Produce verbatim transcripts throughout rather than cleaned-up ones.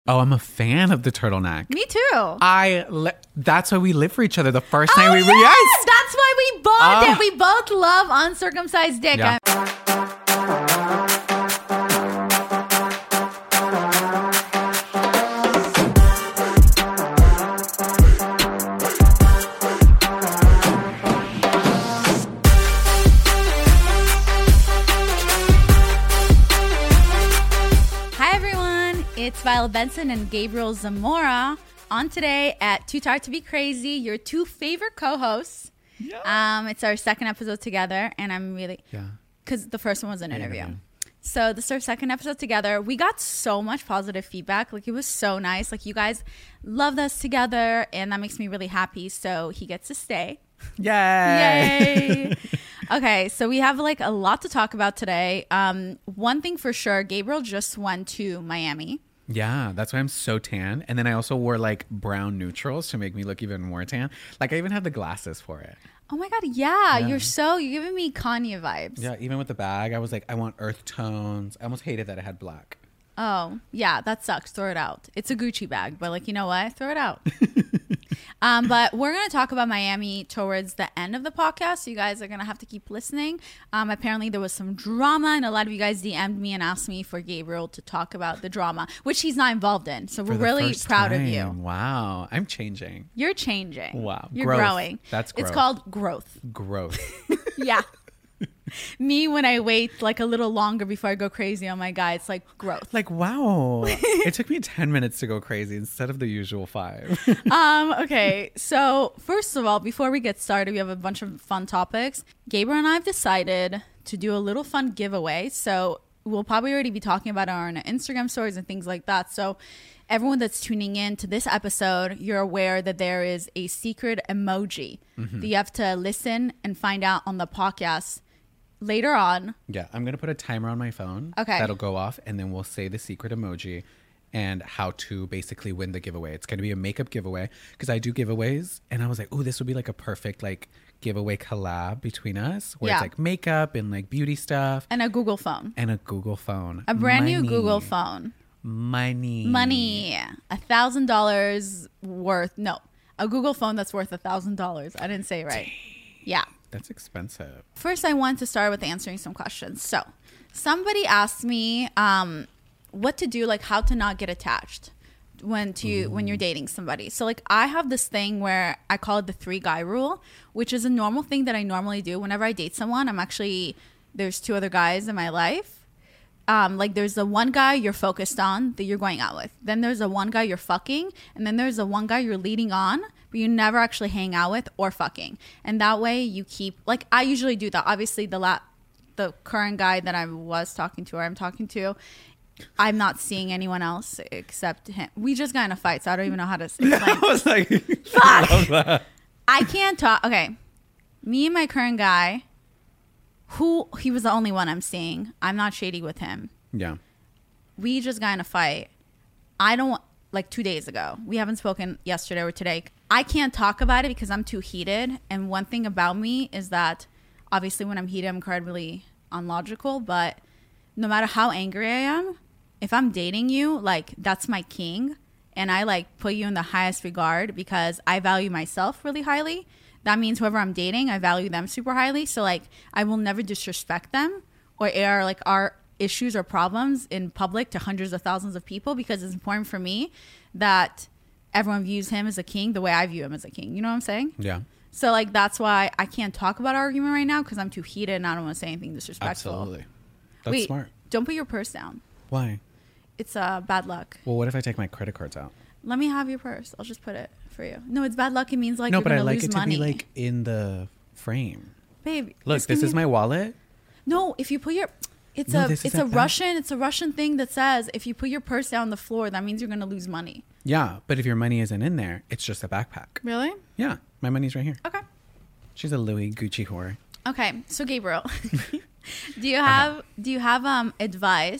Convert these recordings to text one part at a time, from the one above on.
Oh, I'm a fan of the turtleneck. Me too. I. Li- that's why we live for each other. The first time oh, we yes! were. Yes! That's why we bonded. Uh, we both love uncircumcised dick. Yeah. It's Violet Benson and Gabriel Zamora on today at Too Tired to Be Crazy, your two favorite co-hosts. Yeah. Um, it's our second episode together, and I'm really... Yeah. Because the first one was an interview. interview. So this is our second episode together. We got so much positive feedback. Like, it was so nice. Like, you guys loved us together, and that makes me really happy. So he gets to stay. Yay! Yay! Okay, so we have like a lot to talk about today. Um, one thing for sure, Gabriel just went to Miami. Yeah, that's why I'm so tan. And then I also wore like brown neutrals to make me look even more tan. Like, I even have the glasses for it. Oh my God, yeah. yeah. You're so, you're giving me Kanye vibes. Yeah, even with the bag, I was like, I want earth tones. I almost hated that it had black. Oh, yeah, that sucks. Throw it out. It's a Gucci bag, but like, you know what? Throw it out. um, but we're going to talk about Miami towards the end of the podcast. So you guys are going to have to keep listening. Um, apparently there was some drama, and a lot of you guys D M'd me and asked me for Gabriel to talk about the drama, which he's not involved in. So we're really proud time. of you. Wow. I'm changing. You're changing. Wow. You're growth. growing. That's growth. It's called growth. Growth. Yeah. Me, when I wait like a little longer before I go crazy on my guy, it's like growth. Like, wow. It took me ten minutes to go crazy instead of the usual five. um, okay. So first of all, before we get started, we have a bunch of fun topics. Gabriel and I have decided to do a little fun giveaway. So we'll probably already be talking about it on our Instagram stories and things like that. So everyone that's tuning in to this episode, you're aware that there is a secret emoji mm-hmm. that you have to listen and find out on the podcast later on. Yeah, I'm going to put a timer on my phone. Okay. That'll go off, and then we'll say the secret emoji and how to basically win the giveaway. It's going to be a makeup giveaway because I do giveaways, and I was like, oh, this would be like a perfect like giveaway collab between us where yeah. it's like makeup and like beauty stuff. And a Google phone. And a Google phone. A brand Money. new Google phone. Money. Money. A thousand dollars worth. No, a Google phone that's worth a thousand dollars. I didn't say it right. Dang. Yeah. That's expensive. First, I want to start with answering some questions. So somebody asked me um, what to do, like how to not get attached when to mm. when you're dating somebody. So like I have this thing where I call it the three guy rule, which is a normal thing that I normally do whenever I date someone. I'm actually, there's two other guys in my life. Um, like there's the one guy you're focused on that you're going out with. Then there's the one guy you're fucking. And then there's the one guy you're leading on, but you never actually hang out with or fucking. And that way you keep, like I usually do that. Obviously the la- the current guy that I was talking to or I'm talking to, I'm not seeing anyone else except him. We just got in a fight, so I don't even know how to explain. I was like, fuck. I love that. I can't talk. Okay. Me and my current guy, who he was the only one I'm seeing. I'm not shady with him. Yeah. We just got in a fight. I don't, like two days ago. We haven't spoken yesterday or today. I can't talk about it because I'm too heated. And one thing about me is that obviously when I'm heated, I'm incredibly unlogical. But no matter how angry I am, if I'm dating you, like that's my king. And I like put you in the highest regard because I value myself really highly. That means whoever I'm dating, I value them super highly. So like I will never disrespect them or air like our issues or problems in public to hundreds of thousands of people because it's important for me that everyone views him as a king the way I view him as a king. You know what I'm saying? Yeah. So like that's why I can't talk about our argument right now because I'm too heated and I don't want to say anything disrespectful. Absolutely. That's Wait, smart. Don't put your purse down. Why? It's uh, bad luck. Well, what if I take my credit cards out? Let me have your purse. I'll just put it for you. No, it's bad luck. It means like no, you're but gonna I like lose it to money. be like in the frame. Babe, look, this is my wallet. No, if you put your, it's no, a it's a Russian it's a Russian thing that says if you put your purse down on the floor, that means you're gonna lose money. Yeah, but if your money isn't in there, it's just a backpack. Really? Yeah, my money's right here. Okay. She's a Louis Gucci whore. Okay, so Gabriel, do you have do you have um advice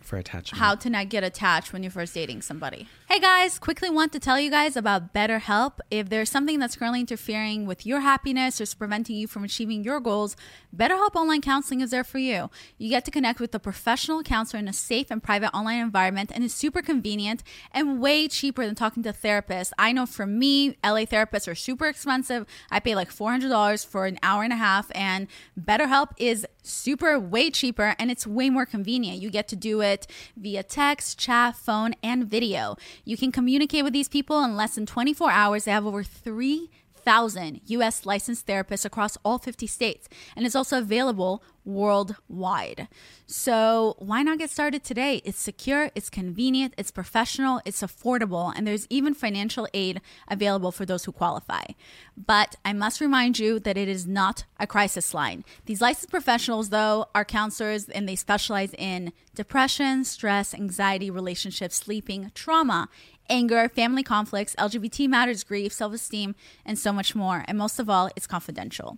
for attachment. How to not get attached when you're first dating somebody. Hey guys, quickly want to tell you guys about BetterHelp. If there's something that's currently interfering with your happiness or is preventing you from achieving your goals, BetterHelp Online Counseling is there for you. You get to connect with a professional counselor in a safe and private online environment, and it's super convenient and way cheaper than talking to a therapist. I know for me, L A therapists are super expensive. I pay like four hundred dollars for an hour and a half, and BetterHelp is super way cheaper, and it's way more convenient. You get to do it via text, chat, phone, and video. You can communicate with these people in less than twenty-four hours. They have over three thousand U S licensed therapists across all fifty states, and it's also available worldwide. So why not get started today? It's secure, it's convenient, it's professional, it's affordable, and there's even financial aid available for those who qualify. But I must remind you that it is not a crisis line. These licensed professionals, though, are counselors, and they specialize in depression, stress, anxiety, relationships, sleeping, trauma, anger, family conflicts, L G B T matters, grief, self-esteem, and so much more. And most of all, it's confidential.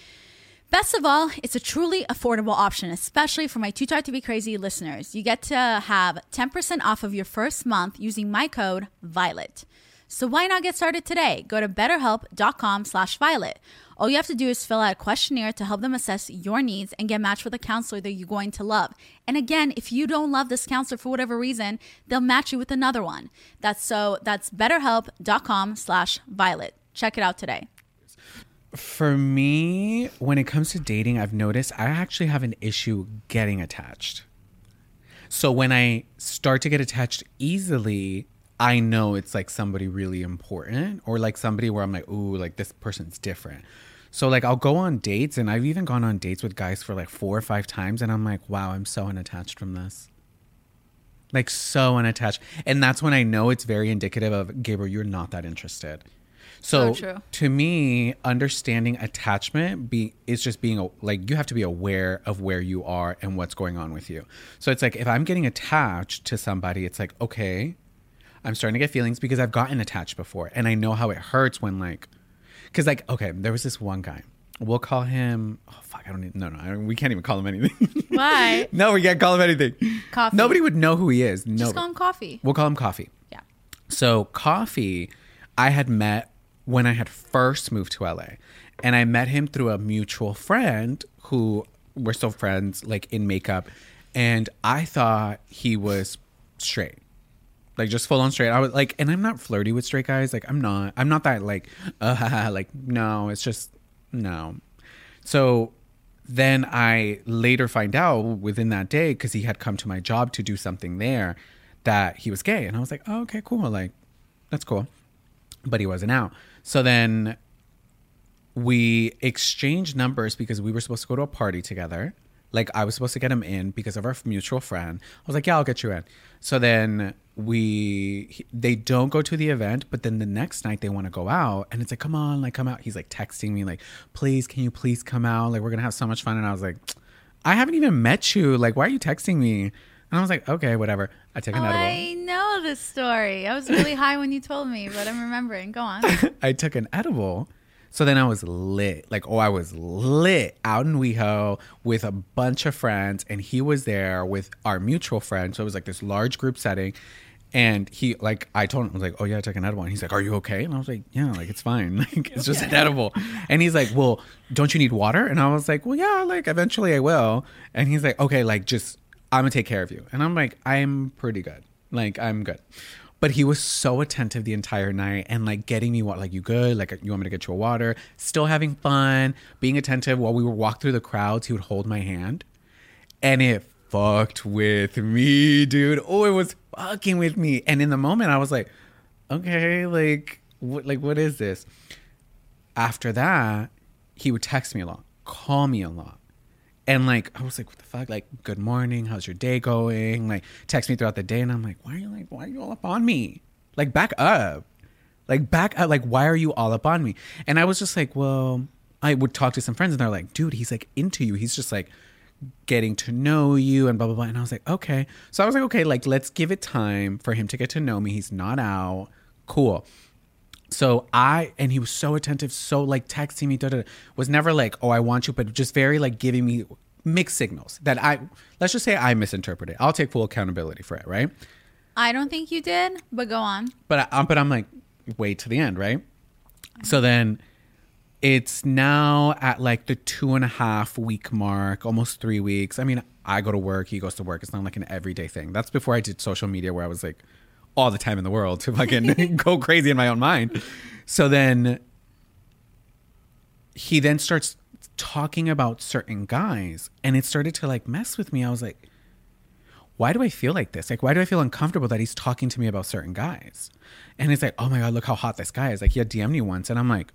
Best of all, it's a truly affordable option, especially for my Too Tired to Be Crazy listeners. You get to have ten percent off of your first month using my code VIOLET. So why not get started today? Go to betterhelp.com slash violet. All you have to do is fill out a questionnaire to help them assess your needs and get matched with a counselor that you're going to love. And again, if you don't love this counselor for whatever reason, they'll match you with another one. That's so that's betterhelp.com slash violet. Check it out today. For me, when it comes to dating, I've noticed I actually have an issue getting attached. So when I start to get attached easily, I know it's like somebody really important, or like somebody where I'm like, ooh, like this person's different. So like I'll go on dates, and I've even gone on dates with guys for like four or five times, and I'm like, wow, I'm so unattached from this. Like so unattached. And that's when I know it's very indicative of, Gabriel, you're not that interested. So, So true. To me, understanding attachment be is just being like, you have to be aware of where you are and what's going on with you. So it's like, if I'm getting attached to somebody, it's like, okay, I'm starting to get feelings because I've gotten attached before, and I know how it hurts when like, because like, okay, there was this one guy. We'll call him. Oh fuck, I don't even. No, no, I, we can't even call him anything. Why? No, we can't call him anything. Coffee. Nobody would know who he is. No, Just call him Coffee. We'll call him Coffee. Yeah. So Coffee, I had met when I had first moved to L A, and I met him through a mutual friend who we're still friends, like in makeup, and I thought he was straight. Like just full on straight. I was like, and I'm not flirty with straight guys. Like I'm not, I'm not that like, uh, like, no, it's just, no. So then I later find out within that day, cause he had come to my job to do something there, that he was gay. And I was like, oh, okay, cool. Like, that's cool. But he wasn't out. So then we exchanged numbers because we were supposed to go to a party together. Like I was supposed to get him in because of our mutual friend. I was like, yeah, I'll get you in. So then we, he, they don't go to the event, but then the next night they want to go out, and it's like, come on, like come out. He's like texting me like, please, can you please come out? Like we're going to have so much fun. And I was like, I haven't even met you. Like, why are you texting me? And I was like, okay, whatever. I took an oh, edible. I know this story. I was really high when you told me, but I'm remembering. Go on. I took an edible. So then I was lit. Like, oh, I was lit out in WeHo with a bunch of friends. And he was there with our mutual friend. So it was like this large group setting. And he, like, I told him, I was like, oh, yeah, I took an edible. And he's like, are you okay? And I was like, yeah, like, it's fine. Like, it's just an edible. And he's like, well, don't you need water? And I was like, well, yeah, like, eventually I will. And he's like, okay, like, just, I'm going to take care of you. And I'm like, I'm pretty good. Like, I'm good. But he was so attentive the entire night and like getting me what, like, you good? Like, you want me to get you a water? Still having fun, being attentive. While we were walking through the crowds, he would hold my hand. And it fucked with me, dude. Oh, it was fucking with me. And in the moment, I was like, okay, like, what, like, what is this? After that, he would text me a lot, call me a lot. And like, I was like, what the fuck? Like, good morning. How's your day going? Like, text me throughout the day. And I'm like, why are you like, why are you all up on me? Like, back up. Like, back up. Like, why are you all up on me? And I was just like, well, I would talk to some friends and they're like, dude, he's like into you. He's just like getting to know you and blah, blah, blah. And I was like, okay. So I was like, okay, like, let's give it time for him to get to know me. He's not out. Cool. So I, and he was so attentive, so like texting me, da, da, da, was never like, oh, I want you, but just very like giving me mixed signals that I, let's just say I misinterpreted. I'll take full accountability for it, right? I don't think you did, but go on. But I, but I'm like, wait to the end, right? So then it's now at like the two and a half week mark, almost three weeks. I mean, I go to work, he goes to work. It's not like an everyday thing. That's before I did social media where I was like all the time in the world to fucking go crazy in my own mind. So then he then starts talking about certain guys, and it started to like mess with me. I was like, why do I feel like this? Like, why do I feel uncomfortable that he's talking to me about certain guys? And it's like, oh my God, look how hot this guy is. Like, he had D M'd me once. And I'm like,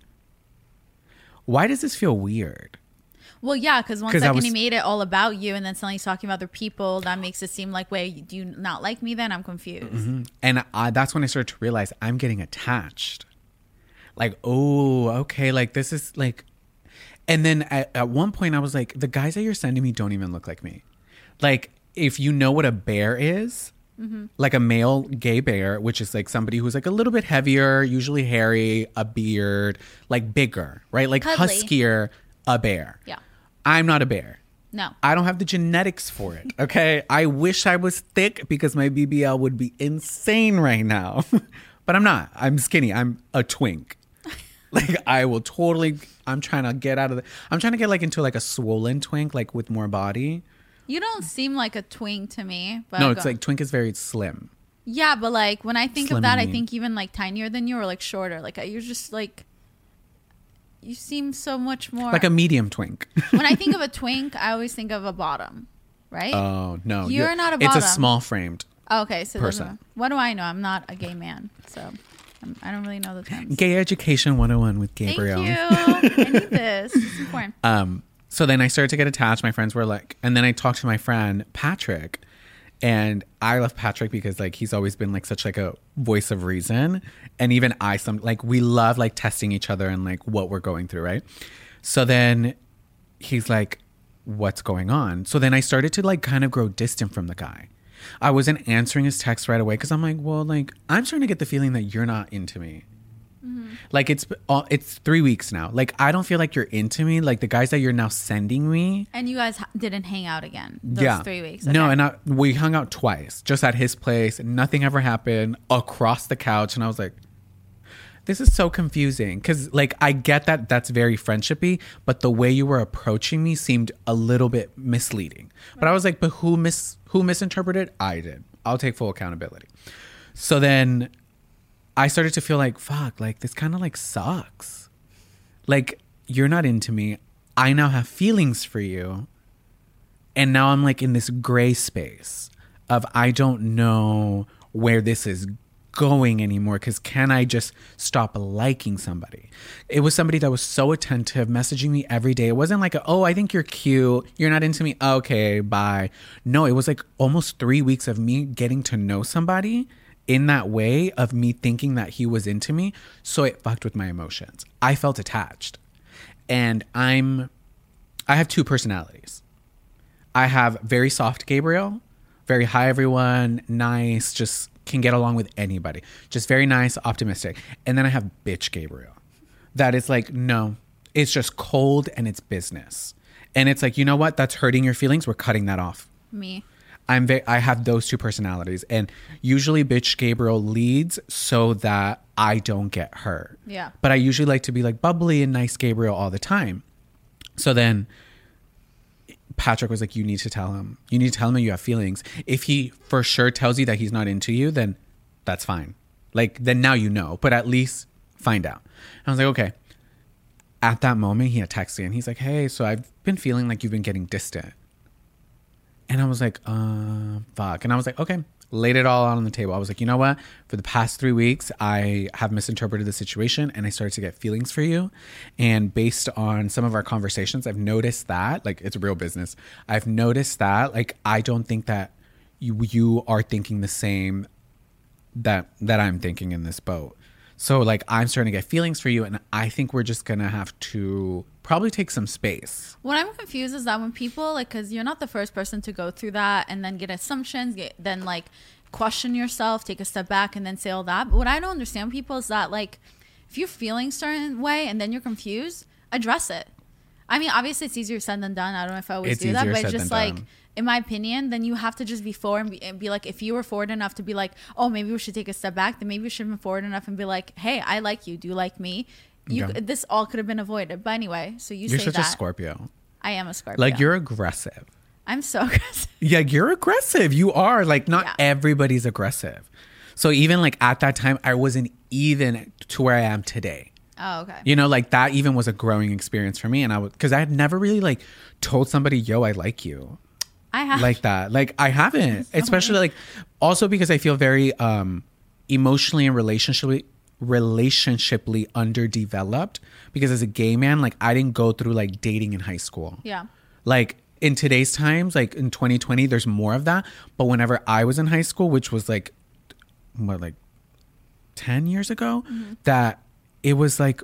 why does this feel weird? Well, yeah, because one 'Cause I second was- he made it all about you, and then suddenly he's talking about other people. That makes it seem like, wait, do you not like me then? I'm confused. And I, that's when I started to realize I'm getting attached. Like, oh, okay, like this is like... And then at, at one point I was like, the guys that you're sending me don't even look like me. Like, if you know what a bear is, mm-hmm. like a male gay bear, which is like somebody who's like a little bit heavier, usually hairy, a beard, like bigger, right? Like Cuddly. huskier, a bear. Yeah. I'm not a bear. No. I don't have the genetics for it. Okay. I wish I was thick because my B B L would be insane right now. But I'm not. I'm skinny. I'm a twink. Like, I will totally, I'm trying to get out of the, I'm trying to get like into like a swollen twink, like with more body. You don't seem like a twink to me. But No, go- it's like twink is very slim. Yeah, but like when I think Slim of that, and I mean. think even like tinier than you or like shorter. Like you're just like, you seem so much more. Like a medium twink. When I think of a twink, I always think of a bottom, right? Oh, no. You're not a It's a bottom. small framed. Oh, okay, so those person. are- what do I know? I'm not a gay man, so I'm, I don't really know the terms. Gay Education one oh one with Gabriel. Thank you. I need this. It's important. Um, so then I started to get attached. My friends were like, and then I talked to my friend Patrick, and I love Patrick because like he's always been like such like a voice of reason, and even I some like we love like testing each other and like what we're going through, right? So then he's like, what's going on? So then I started to like kind of grow distant from the guy. I wasn't answering his text right away because I'm like, well, like I'm starting to get the feeling that you're not into me. Mm-hmm. Like it's uh, it's three weeks now. Like I don't feel like you're into me. Like the guys that you're now sending me. And you guys ha- didn't hang out again those yeah, three weeks. No, Okay. and I, we hung out twice, just at his place. Nothing ever happened across the couch, and I was like, this is so confusing because like I get that that's very friendshipy, but the way you were approaching me seemed a little bit misleading. But I was like, but who mis who misinterpreted? I did. I'll take full accountability. So then I started to feel like, fuck, like this kind of like sucks. Like you're not into me. I now have feelings for you. And now I'm like in this gray space of I don't know where this is going anymore because can I just stop liking somebody? It was somebody that was so attentive, messaging me every day. It wasn't like, a, oh, I think you're cute. You're not into me. Okay, bye. No, it was like almost three weeks of me getting to know somebody in that way of me thinking that he was into me. So it fucked with my emotions. I felt attached. And I'm, I have two personalities. I have very soft Gabriel, very hi everyone, nice, just can get along with anybody. Just very nice, optimistic. And then I have bitch Gabriel. That is like, no, it's just cold and it's business. And it's like, you know what? That's hurting your feelings. We're cutting that off. Me. I'm very, I have those two personalities. And usually bitch Gabriel leads so that I don't get hurt. Yeah. But I usually like to be like bubbly and nice Gabriel all the time. So then Patrick was like, you need to tell him. You need to tell him that you have feelings. If he for sure tells you that he's not into you, then that's fine. Like, then now you know. But at least find out. And I was like, okay. At that moment, he had texted and he's like, hey, so I've been feeling like you've been getting distant. And I was like, uh, fuck. And I was like, okay. Laid it all out on the table. I was like, you know what? For the past three weeks, I have misinterpreted the situation and I started to get feelings for you. And based on some of our conversations, I've noticed that, like, it's real business. I've noticed that, like, I don't think that you you are thinking the same that that I'm thinking in this boat. So, like, I'm starting to get feelings for you. And I think we're just going to have to probably take some space. What I'm confused is that when people, like, because you're not the first person to go through that and then get assumptions, get, then, like, question yourself, take a step back, and then say all that. But what I don't understand, people, is that, like, if you're feeling a certain way and then you're confused, address it. I mean, obviously it's easier said than done. I don't know if I always It's do that, easier but it's said just than like, done. in my opinion, then you have to just be forward and be, and be like, if you were forward enough to be like, oh, maybe we should take a step back, then maybe we should have been forward enough and be like, hey, I like you. Do you like me? You, Yeah. This all could have been avoided. But anyway, so you You're say such that. a Scorpio. I am a Scorpio. Like, you're aggressive. I'm so aggressive. Yeah, you're aggressive. You are. Like, not Yeah. everybody's aggressive. So even like at that time, I wasn't even to where I am today. Oh, okay. You know, like that even was a growing experience for me. And I was, because I had never really like told somebody, yo, I like you. I have. Like that. Like I haven't, especially like also because I feel very um emotionally and relationshiply relationshiply underdeveloped, because as a gay man, like I didn't go through like dating in high school. Yeah. Like in today's times, like in twenty twenty, there's more of that. But whenever I was in high school, which was like what, like ten years ago, Mm-hmm. that it was like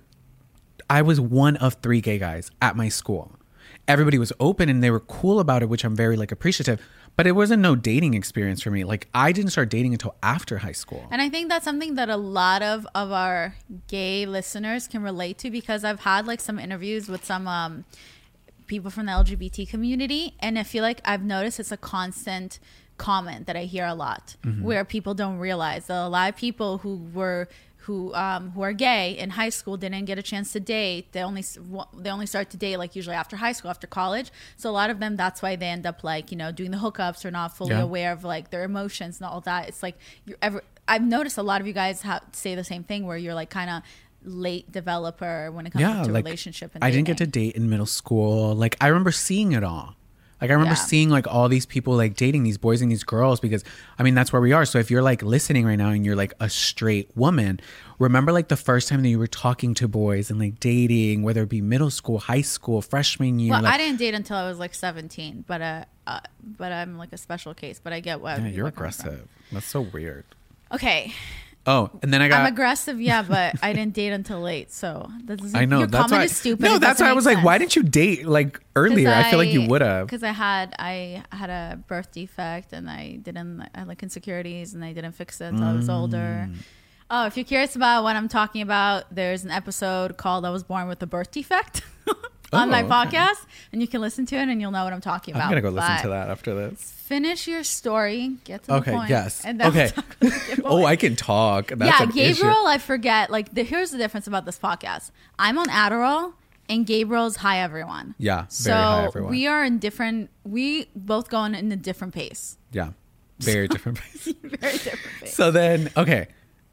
I was one of three gay guys at my school. Everybody was open and they were cool about it, which I'm very like appreciative. But it wasn't no dating experience for me. Like I didn't start dating until after high school. And I think that's something that a lot of, of our gay listeners can relate to, because I've had like some interviews with some um, people from the L G B T community. And I feel like I've noticed it's a constant comment that I hear a lot, Mm-hmm. where people don't realize that a lot of people who were who um who are gay in high school didn't get a chance to date. They only they only start to date like usually after high school, after college. So a lot of them, that's why they end up like, you know, doing the hookups or not fully Yeah. aware of like their emotions and all that. It's like you're ever I've noticed a lot of you guys have say the same thing, where you're like kind of late developer when it comes Yeah, to like relationship and I didn't get to dating. date in middle school. Like I remember seeing it all. Like I remember Yeah. seeing like all these people like dating these boys and these girls, because I mean that's where we are. So if you're like listening right now and you're like a straight woman, remember like the first time that you were talking to boys and like dating, whether it be middle school, high school, freshman year. Well, like, I didn't date until I was like seventeen, but uh, uh but I'm like a special case. But I get what yeah, people you're are coming from. aggressive. That's so weird. Okay, Oh, and then I got I'm aggressive, yeah, but I didn't date until late, so that doesn't. I know Your that's comment why. is stupid. No, It that's doesn't why I make was like, why sense. didn't you date like earlier? I, feel like you would have. Because I had I had a birth defect and I didn't I had like insecurities and I didn't fix it until I was older. Mm. Oh, if you're curious about what I'm talking about, there's an episode called "I Was Born with a Birth Defect" on Oh, my okay. podcast, and you can listen to it and you'll know what I'm talking about. I'm gonna go listen But to that after this. Finish your story. Get to Okay. the point. Yes. And then Okay. we'll talk about the giveaway. Oh, I can talk. That's yeah, an Gabriel, issue. I forget. Like, the, here's the difference about this podcast. I'm on Adderall, and Gabriel's Hi Everyone. Yeah, So very high, everyone. we are in different. We both go in, in a different pace. Yeah, very different. place. Very different pace. So then, okay,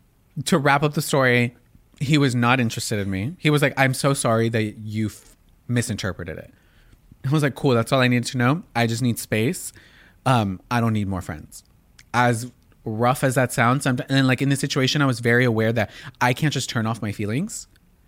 to wrap up the story, he was not interested in me. He was like, I'm so sorry that you f- misinterpreted it. I was like, cool, that's all I needed to know. I just need space. Um, I don't need more friends. As rough as that sounds, sometimes, and like in this situation, I was very aware that I can't just turn off my feelings.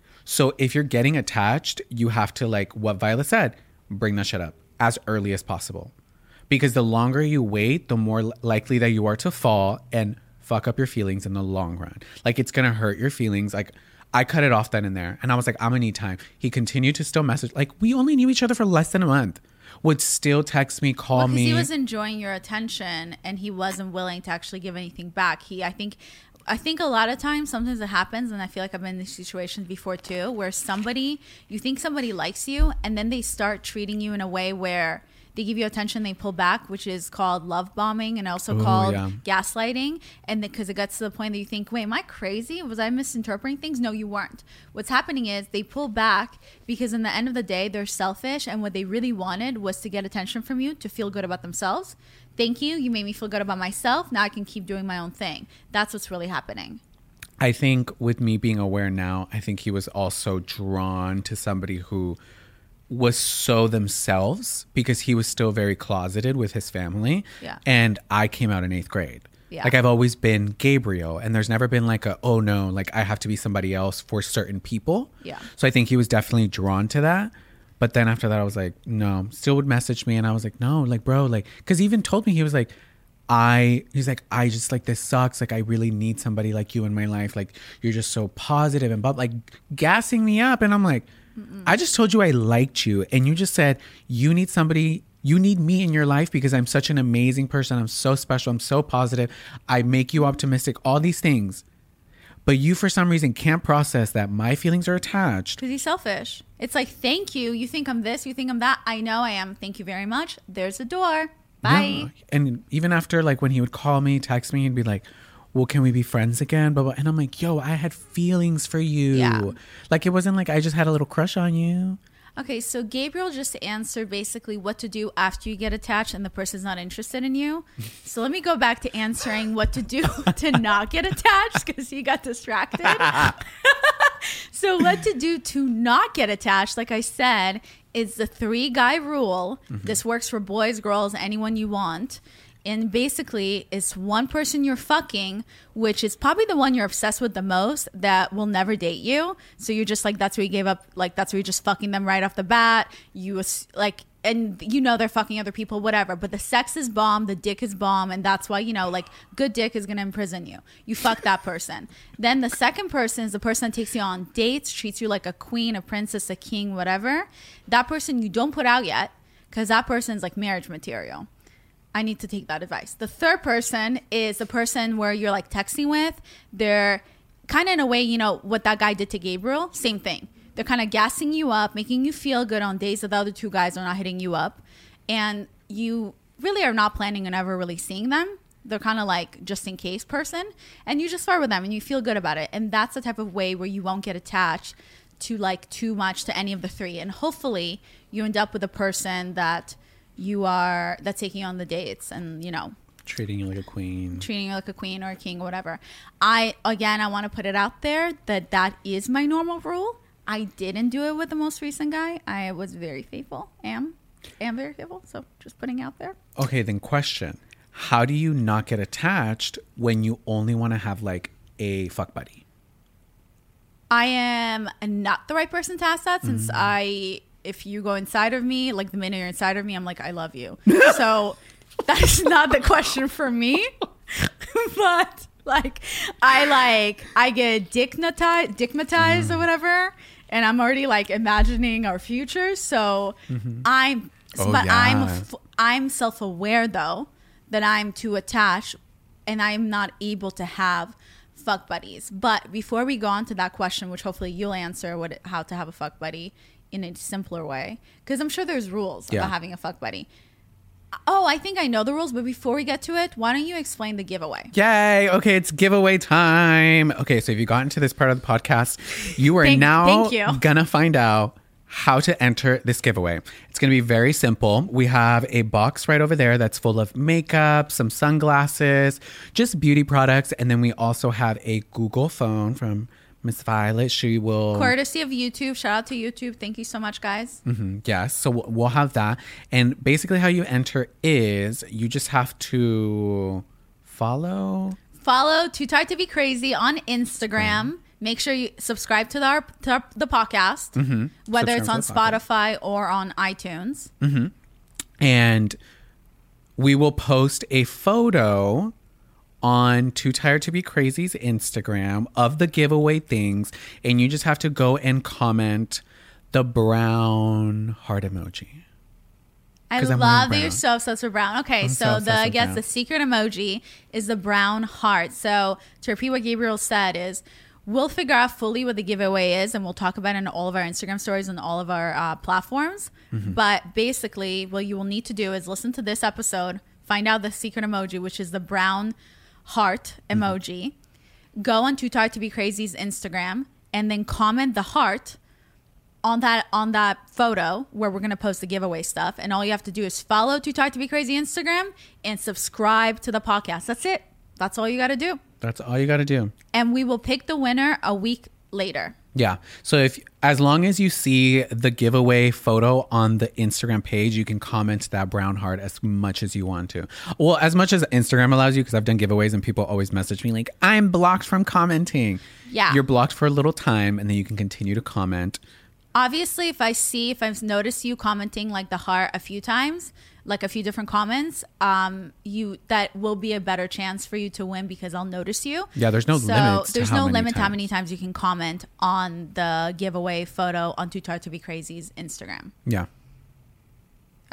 So if you're getting attached, you have to, like what Violet said, bring that shit up as early as possible. Because the longer you wait, the more li- likely that you are to fall and fuck up your feelings in the long run. Like it's going to hurt your feelings. Like I cut it off then and there. And I was like, I'm going to need time. He continued to still message. Like we only knew each other for less than a month. Would still text me, call Well, 'cause me. he was enjoying your attention, and he wasn't willing to actually give anything back. He, I think, I think a lot of times, sometimes it happens, and I feel like I've been in these situations before too, where somebody, you think somebody likes you, and then they start treating you in a way where they give you attention, they pull back, which is called love bombing and also Ooh, called yeah. gaslighting. And because it gets to the point that you think, wait, am I crazy? Was I misinterpreting things? No, you weren't. What's happening is they pull back because in the end of the day, they're selfish. And what they really wanted was to get attention from you, to feel good about themselves. Thank you. You made me feel good about myself. Now I can keep doing my own thing. That's what's really happening. I think with me being aware now, I think he was also drawn to somebody who was so themselves, because he was still very closeted with his family. Yeah. And I came out in eighth grade. Yeah. Like I've always been Gabriel, and there's never been like a, oh no, like I have to be somebody else for certain people. Yeah. So I think he was definitely drawn to that. But then after that, I was like, no, still would message me. And I was like, no, like, bro, like, cause he even told me, he was like, I, he's like, I just like, this sucks. Like, I really need somebody like you in my life. Like, you're just so positive and but like gassing me up. And I'm like, Mm-mm. I just told you I liked you. And you just said, you need somebody, you need me in your life because I'm such an amazing person. I'm so special. I'm so positive. I make you optimistic, all these things. But you, for some reason, can't process that my feelings are attached. Because he's selfish. It's like, thank you. You think I'm this, you think I'm that. I know I am. Thank you very much. There's a door. Bye. Yeah. And even after, like, when he would call me, text me, he'd be like, well, can we be friends again? Blah, blah. And I'm like, yo, I had feelings for you. Yeah. Like, it wasn't like I just had a little crush on you. Okay, so Gabriel just answered basically what to do after you get attached and the person's not interested in you. So let me go back to answering what to do to not get attached because you got distracted. So what to do to not get attached, like I said, is the three guy rule. Mm-hmm. This works for boys, girls, anyone you want. And basically, it's one person you're fucking, which is probably the one you're obsessed with the most, that will never date you. So you're just like, that's where you gave up. Like, that's where you're just fucking them right off the bat. You like, and you know they're fucking other people, whatever. But the sex is bomb, the dick is bomb, and that's why, you know, like, good dick is gonna imprison you. You fuck that person. Then the second person is the person that takes you on dates, treats you like a queen, a princess, a king, whatever. That person you don't put out yet, because that person's like marriage material. I need to take that advice. The third person is the person where you're like texting with. They're kind of in a way, you know, what that guy did to Gabriel. Same thing. They're kind of gassing you up, making you feel good on days that the other two guys are not hitting you up. And you really are not planning on ever really seeing them. They're kind of like just in case person. And you just start with them and you feel good about it. And that's the type of way where you won't get attached to like too much to any of the three. And hopefully you end up with a person that you are that's taking you on the dates and, you know, treating you like a queen treating you like a queen or a king or whatever. I again I want to put it out there that that is my normal rule. I didn't do it with the most recent guy. I was very faithful am am very faithful, so just putting out there. Okay, then question, how do you not get attached when you only want to have like a fuck buddy? I am not the right person to ask that since mm-hmm. I if you go inside of me, like the minute you're inside of me, I'm like, I love you. So that's not the question for me. But like, I like, I get dickmatized, dickmatized mm. or whatever. And I'm already like imagining our future. So mm-hmm. I'm, oh, but yeah. I'm, I'm self-aware though, that I'm too attached and I'm not able to have fuck buddies. But before we go on to that question, which hopefully you'll answer what, how to have a fuck buddy in a simpler way, because I'm sure there's rules yeah. about having a fuck buddy. Oh, I think I know the rules, but before we get to it, why don't you explain the giveaway? Yay! Okay, it's giveaway time. Okay, so if you got into this part of the podcast, you are thank, now thank you. gonna find out how to enter this giveaway. It's gonna be very simple. We have a box right over there that's full of makeup, some sunglasses, just beauty products, and then we also have a Google phone from Miss Violet. She will... Courtesy of YouTube. Shout out to YouTube. Thank you so much, guys. Mm-hmm. Yes. So we'll have that. And basically how you enter is you just have to follow... Follow Too Tired to Be Crazy on Instagram. Mm. Make sure you subscribe to, our, to our, the podcast, mm-hmm. whether subscribe it's on Spotify or on iTunes. Mm-hmm. And we will post a photo on Too Tired to Be Crazy's Instagram of the giveaway things, and you just have to go and comment the brown heart emoji. I love that you're so obsessed with brown. Okay, I'm so, so the I guess brown. The secret emoji is the brown heart. So to repeat what Gabriel said is, we'll figure out fully what the giveaway is, and we'll talk about it in all of our Instagram stories and all of our uh, platforms. Mm-hmm. But basically, what you will need to do is listen to this episode, find out the secret emoji, which is the brown heart emoji, mm-hmm. go on Too Tired to Be Crazy's Instagram, and then comment the heart on that on that photo where we're going to post the giveaway stuff. And all you have to do is follow Too Tired to Be Crazy Instagram and subscribe to the podcast. That's it. That's all you got to do. That's all you got to do. And we will pick the winner a week later. Yeah. So if as long as you see the giveaway photo on the Instagram page, you can comment that brown heart as much as you want to. Well, as much as Instagram allows you, because I've done giveaways and people always message me like, I'm blocked from commenting. Yeah. You're blocked for a little time and then you can continue to comment. Obviously, if I see, if I've noticed you commenting like the heart a few times, like a few different comments, um, you that will be a better chance for you to win because I'll notice you. Yeah, there's no so limit. There's to no how limit times. how many times you can comment on the giveaway photo on Too Tired to Be Crazy's Instagram. Yeah. Okay.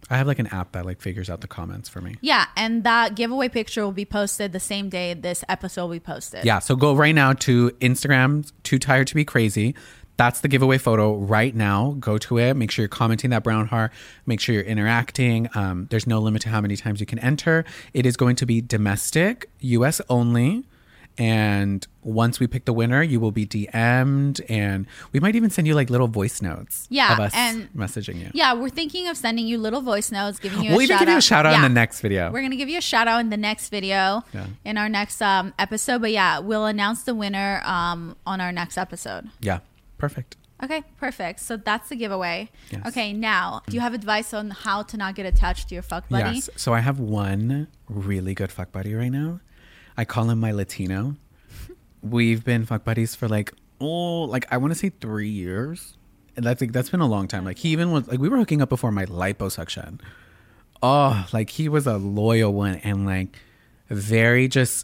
I have like an app that like figures out the comments for me. Yeah, and that giveaway picture will be posted the same day this episode will be posted. Yeah, so go right now to Instagram, Too Tired to Be Crazy. That's the giveaway photo right now. Go to it. Make sure you're commenting that brown heart. Make sure you're interacting. Um, there's no limit to how many times you can enter. It is going to be domestic, U S only. And once we pick the winner, you will be D M'd, and we might even send you like little voice notes yeah, of us and messaging you. Yeah, we're thinking of sending you little voice notes, giving you we'll a even shout give out. you a shout out yeah. in the next video. We're going to give you a shout out in the next video, Yeah. in our next um, episode. But yeah, we'll announce the winner um, on our next episode. Yeah, perfect. Okay, perfect. So that's the giveaway. Yes. Okay, now, do you have advice on how to not get attached to your fuck buddy? Yes. So I have one really good fuck buddy right now. I call him my Latino. We've been fuck buddies for like, oh, like I want to say three years. And that's like, that's been a long time. Like he even was like, we were hooking up before my liposuction. Oh, like he was a loyal one and like very just,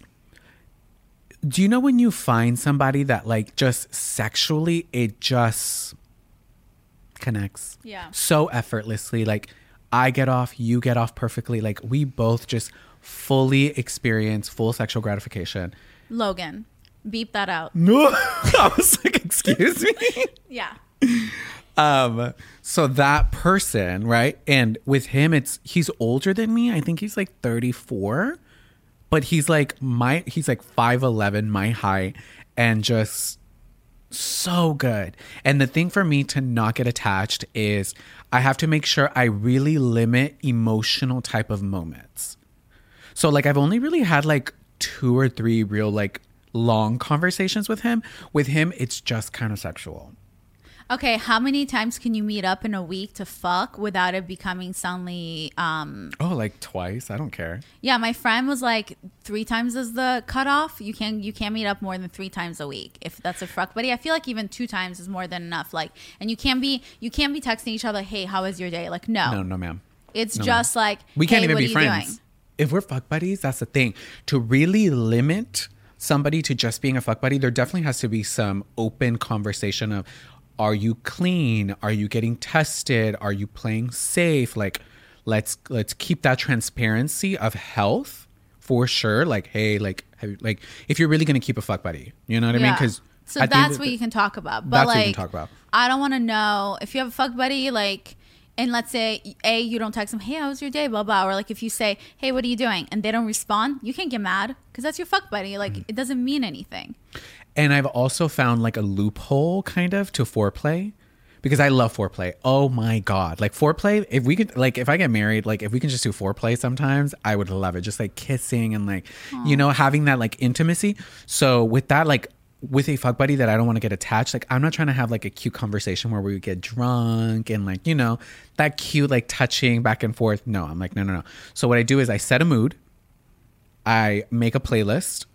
do you know when you find somebody that like just sexually, it just connects Yeah. so effortlessly? Like I get off, you get off perfectly. Like we both just fully experience full sexual gratification. Logan, beep that out. No, I was like, excuse me. Yeah. Um, so that person, right? And with him, it's he's older than me. I think he's like thirty-four, but he's like my he's like five eleven, my height, and just so good. And the thing for me to not get attached is I have to make sure I really limit emotional type of moments. So like I've only really had like two or three real like long conversations with him. With him, it's just kind of sexual. Okay, how many times can you meet up in a week to fuck without it becoming suddenly um Oh, like twice? I don't care. yeah, my friend was like three times is the cutoff. You can you can't meet up more than three times a week if that's a fuck buddy. I feel like even two times is more than enough. Like, and you can't be you can't be texting each other, hey, how was your day? Like, no, No, no, ma'am. it's no, just like We can't hey, even what be are you friends. doing? If we're fuck buddies, that's the thing. To really limit somebody to just being a fuck buddy, there definitely has to be some open conversation of, are you clean? Are you getting tested? Are you playing safe? Like, let's let's keep that transparency of health for sure. Like, hey, like, have you, like, if you're really gonna keep a fuck buddy, you know what I mean? Yeah. Because So that's what you can talk about. But That's like, what you can talk about. I don't want to know if you have a fuck buddy, like, and let's say, A, you don't text them, hey, how was your day, blah, blah. Or like if you say, hey, what are you doing? And they don't respond, you can't get mad because that's your fuck buddy. Like, Mm. it doesn't mean anything. And I've also found like a loophole kind of to foreplay because I love foreplay. Oh my God. Like foreplay, if we could, like, if I get married, like if we can just do foreplay sometimes, I would love it. Just like kissing and like, Aww. you know, having that like intimacy. So with that, like with a fuck buddy that I don't want to get attached, like I'm not trying to have like a cute conversation where we get drunk and like, you know, that cute, like touching back and forth. No, I'm like, no, no, no. So what I do is I set a mood. I make a playlist.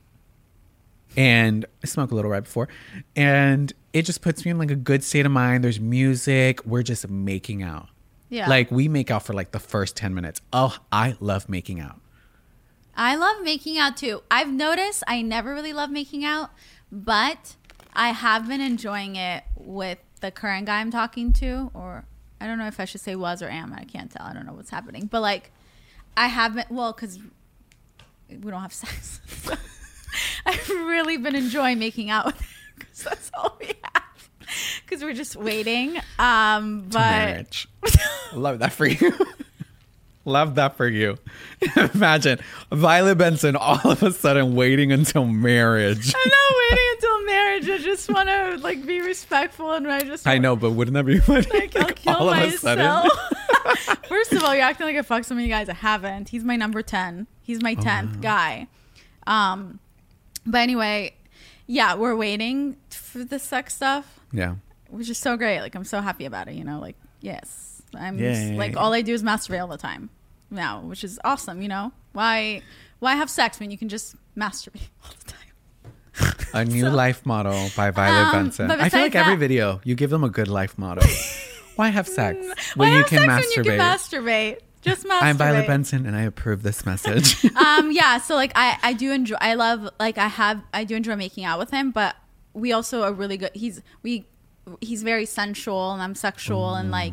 And I smoke a little right before. And it just puts me in like a good state of mind. There's music. We're just making out. Yeah. Like we make out for like the first ten minutes. Oh, I love making out. I love making out too. I've noticed I never really love making out, but I have been enjoying it with the current guy I'm talking to. Or I don't know if I should say was or am. I can't tell. I don't know what's happening. But like I haven't, well, because we don't have sex. I've really been enjoying making out with him because that's all we have. Because we're just waiting. Um, but love that for you. Love that for you. Imagine Violet Benson all of a sudden waiting until marriage. I'm not waiting until marriage. I just want to like be respectful and I just. I know, but wouldn't that be funny? Like, I'll kill all myself. First of all, you're acting like I fucked so many guys. I haven't. He's my number ten. He's my tenth oh, guy. Um. But anyway, yeah, we're waiting for the sex stuff. Yeah. Which is so great. Like, I'm so happy about it, you know? Like, yes. I'm Yay. just, like, all I do is masturbate all the time now, which is awesome, you know? Why why have sex when you can just masturbate all the time? A new so, life model by Violet um, Benson. I feel like that, every video, you give them a good life model. Why have sex when, Why you, have can sex when you can masturbate? Just masturbate. I'm Violet Benson and I approve this message. um, yeah, so like I, I do enjoy, I love, like I have, I do enjoy making out with him, but we also are really good. He's, we, he's very sensual and I'm sexual mm. and like,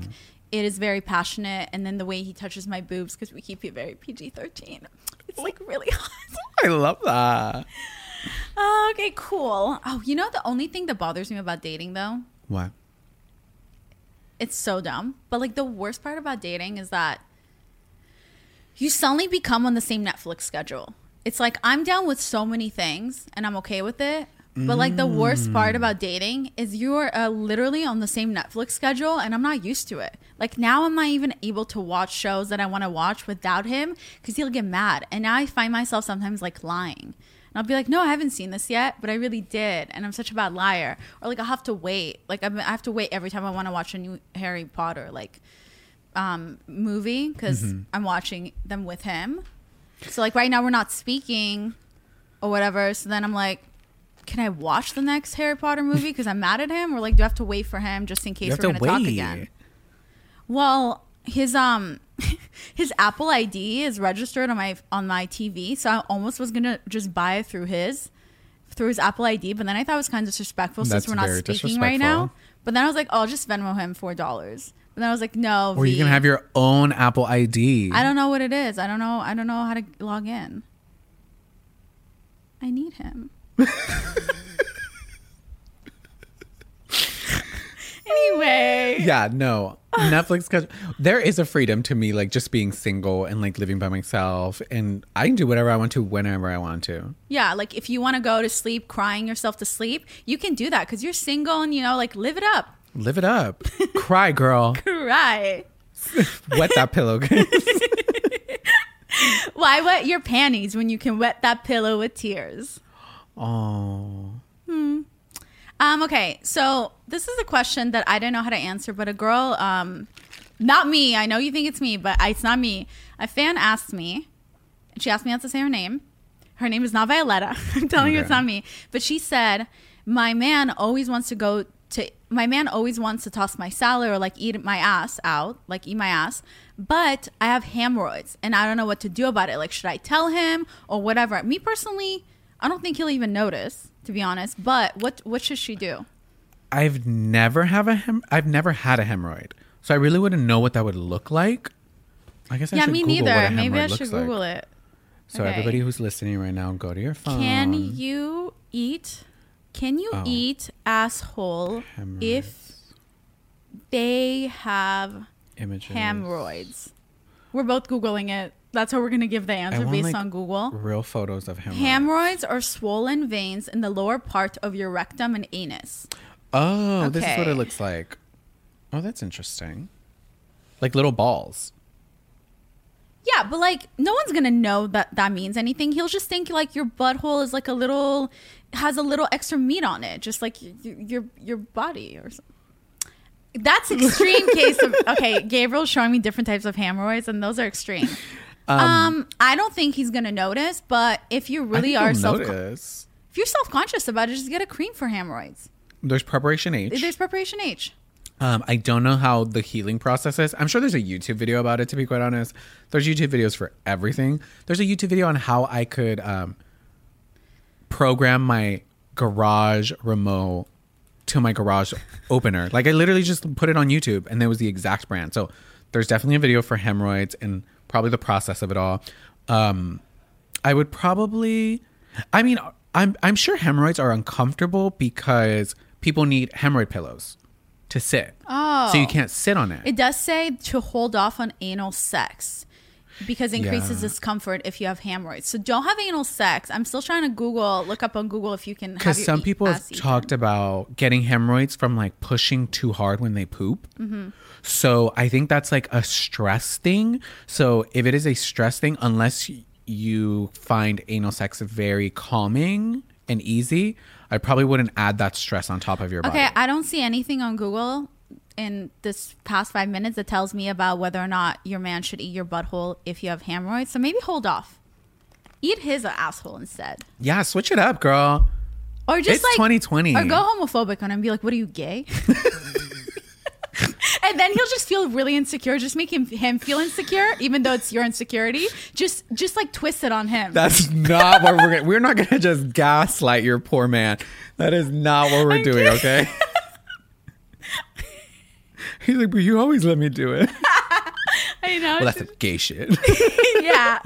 it is very passionate, and then the way he touches my boobs, because we keep it very P G thirteen. It's like really hot. I love that. Oh, okay, cool. Oh, you know the only thing that bothers me about dating though? What? It's so dumb. But like the worst part about dating is that you suddenly become on the same Netflix schedule. It's like I'm down with so many things and I'm okay with it. But like the worst part about dating is you're uh, literally on the same Netflix schedule and I'm not used to it. Like now I'm not even able to watch shows that I want to watch without him because he'll get mad. And now I find myself sometimes like lying. And I'll be like, no, I haven't seen this yet, but I really did. And I'm such a bad liar. Or like I'll have to wait. Like I'm, I have to wait every time I want to watch a new Harry Potter like um, movie because mm-hmm. I'm watching them with him. So like right now we're not speaking or whatever. So then I'm like, can I watch the next Harry Potter movie because I'm mad at him? Or like do I have to wait for him just in case we're going to talk again? Well, his um his Apple I D is registered on my on my T V, so I almost was gonna just buy it through his through his Apple I D, but then I thought it was kind of disrespectful That's since we're not speaking right now. But then I was like, oh, I'll just Venmo him four dollars. But then I was like, no. Or v, you can have your own Apple I D. I don't know what it is. I don't know. I don't know how to log in. I need him. Anyway. Yeah, no. Netflix, cause there is a freedom to me, like just being single and like living by myself, and I can do whatever I want to whenever I want to. Yeah, like if you want to go to sleep crying yourself to sleep, you can do that because you're single and, you know, like live it up. Live it up. Cry, girl. Cry. Wet that pillow. Why wet your panties when you can wet that pillow with tears? Oh. Hmm. Um, okay, so this is a question that I didn't know how to answer, but a girl, um, not me, I know you think it's me, but I, it's not me. A fan asked me, and she asked me not to say her name. Her name is not Violetta. I'm telling okay. you it's not me. But she said, my man always wants to go to, my man always wants to toss my salad or like eat my ass out, like eat my ass, but I have hemorrhoids and I don't know what to do about it. Like, should I tell him or whatever? Me personally, I don't think he'll even notice, to be honest. But what what should she do? I've never have a hem- I've never had a hemorrhoid, so I really wouldn't know what that would look like. I guess I yeah, should me Google neither. what a Maybe I hemorrhoid should looks Google like. it. So okay. everybody who's listening right now, go to your phone. Can you eat? Can you oh. eat asshole Hemorrhoids. if they have Images. hemorrhoids? We're both Googling it. That's how we're going to give the answer want, based like, on Google. Real photos of hemorrhoids. Hemorrhoids are swollen veins in the lower part of your rectum and anus. Oh, okay. This is what it looks like. Oh, that's interesting. Like little balls. Yeah, but like no one's going to know that that means anything. He'll just think like your butthole is like a little, has a little extra meat on it. Just like your your, your body or something. That's extreme case of, okay, Gabriel's showing me different types of hemorrhoids and those are extreme. Um, um, I don't think he's gonna notice, but if you really are self, notice. if you're self-conscious about it, just get a cream for hemorrhoids. There's Preparation H. There's Preparation H. Um, I don't know how the healing process is. I'm sure there's a YouTube video about it. To be quite honest, there's YouTube videos for everything. There's a YouTube video on how I could um, program my garage remote to my garage opener. Like I literally just put it on YouTube, and there was the exact brand. So there's definitely a video for hemorrhoids and probably the process of it all. Um, I would probably, I mean, I'm I'm sure hemorrhoids are uncomfortable because people need hemorrhoid pillows to sit. Oh. So you can't sit on it. It does say to hold off on anal sex because it increases Yeah. discomfort if you have hemorrhoids. So don't have anal sex. I'm still trying to Google, look up on Google if you can have Because your some e- people have ass eaten. talked about getting hemorrhoids from like pushing too hard when they poop. Mm-hmm. So I think that's like a stress thing. So if it is a stress thing, unless y- you find anal sex very calming and easy, I probably wouldn't add that stress on top of your body. Okay, I don't see anything on Google in this past five minutes that tells me about whether or not your man should eat your butthole if you have hemorrhoids. So maybe hold off. Eat his asshole instead. Yeah, switch it up, girl. Or just It's like twenty twenty. Or go homophobic on him and be like, what are you, gay? And then he'll just feel really insecure. Just make him him feel insecure, even though it's your insecurity. Just just like twist it on him. That's not what we're gonna, we're not gonna just gaslight your poor man. That is not what we're I'm doing, kidding. okay? He's like, but you always let me do it. I know. Well, that's a gay shit. Yeah.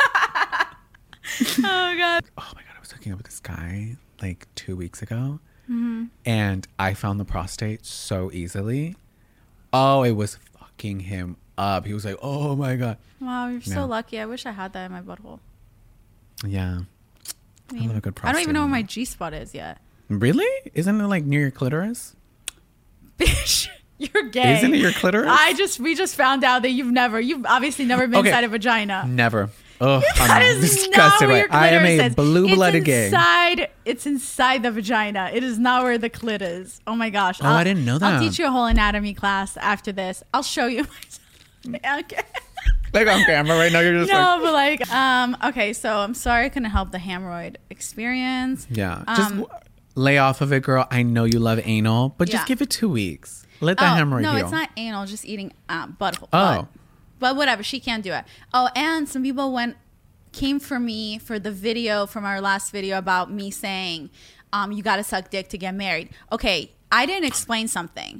Oh god. Oh my god, I was hooking up with this guy like two weeks ago, Mm-hmm. and I found the prostate so easily. Oh, it was fucking him up. He was like, "Oh my god." Wow, you're Yeah. so lucky. I wish I had that in my butthole. Yeah. I, mean, love a good I don't even know where my prostate. G spot is yet. Really? Isn't it like near your clitoris? Bitch, you're gay. Isn't it your clitoris? I just we just found out that you've never you've obviously never been Okay. inside a vagina. Never. Oh, That I'm is not disgusted. where your I am clitoris a is. blue-blooded it's gay. inside, It's inside the vagina. It is not where the clit is. Oh my gosh. Oh, I didn't know that. I'll teach you a whole anatomy class after this. I'll show you. My, okay. Like on camera right now, you're just like, No, but like, um, okay. So I'm sorry I couldn't help the hemorrhoid experience. yeah. Just Um, w- lay off of it, girl. I know you love anal, but just Yeah. give it two weeks. Let the Oh, hemorrhoid no, heal. it's not anal. Just eating um, butthole. Oh. But, but whatever. She can't do it. Oh, and some people went came for me for the video from our last video about me saying, um, you got to suck dick to get married. Okay, I didn't explain something.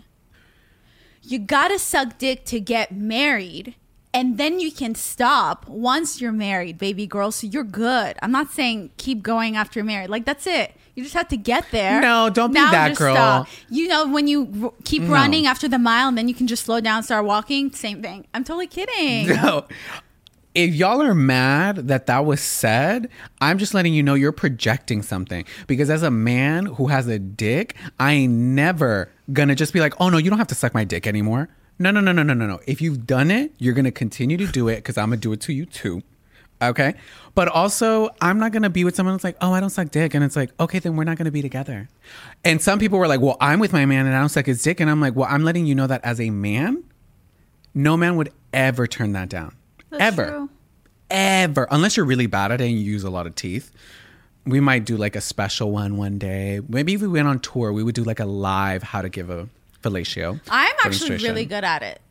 You got to suck dick to get married, and then you can stop once you're married, baby girl. So you're good. I'm not saying keep going after you're married. Like, that's it. You just have to get there. No, don't be Now that just girl. stop. You know, when you r- keep No. running after the mile, and then you can just slow down, start walking. Same thing. I'm totally kidding. No. If y'all are mad that that was said, I'm just letting you know you're projecting something. Because as a man who has a dick, I ain't never gonna just be like, oh no, you don't have to suck my dick anymore. No, no, no, no, no, no, no. If you've done it, you're gonna continue to do it because I'm gonna do it to you too. Okay? But also, I'm not gonna be with someone that's like, oh, I don't suck dick. And it's like, okay, then we're not gonna be together. And some people were like, well, I'm with my man and I don't suck his dick. And I'm like, well, I'm letting you know that as a man, no man would ever turn that down. That's ever. true. Ever. Unless you're really bad at it and you use a lot of teeth. We might do like a special one one day. Maybe if we went on tour, we would do like a live how to give a fellatio. I'm actually demonstration. really good at it.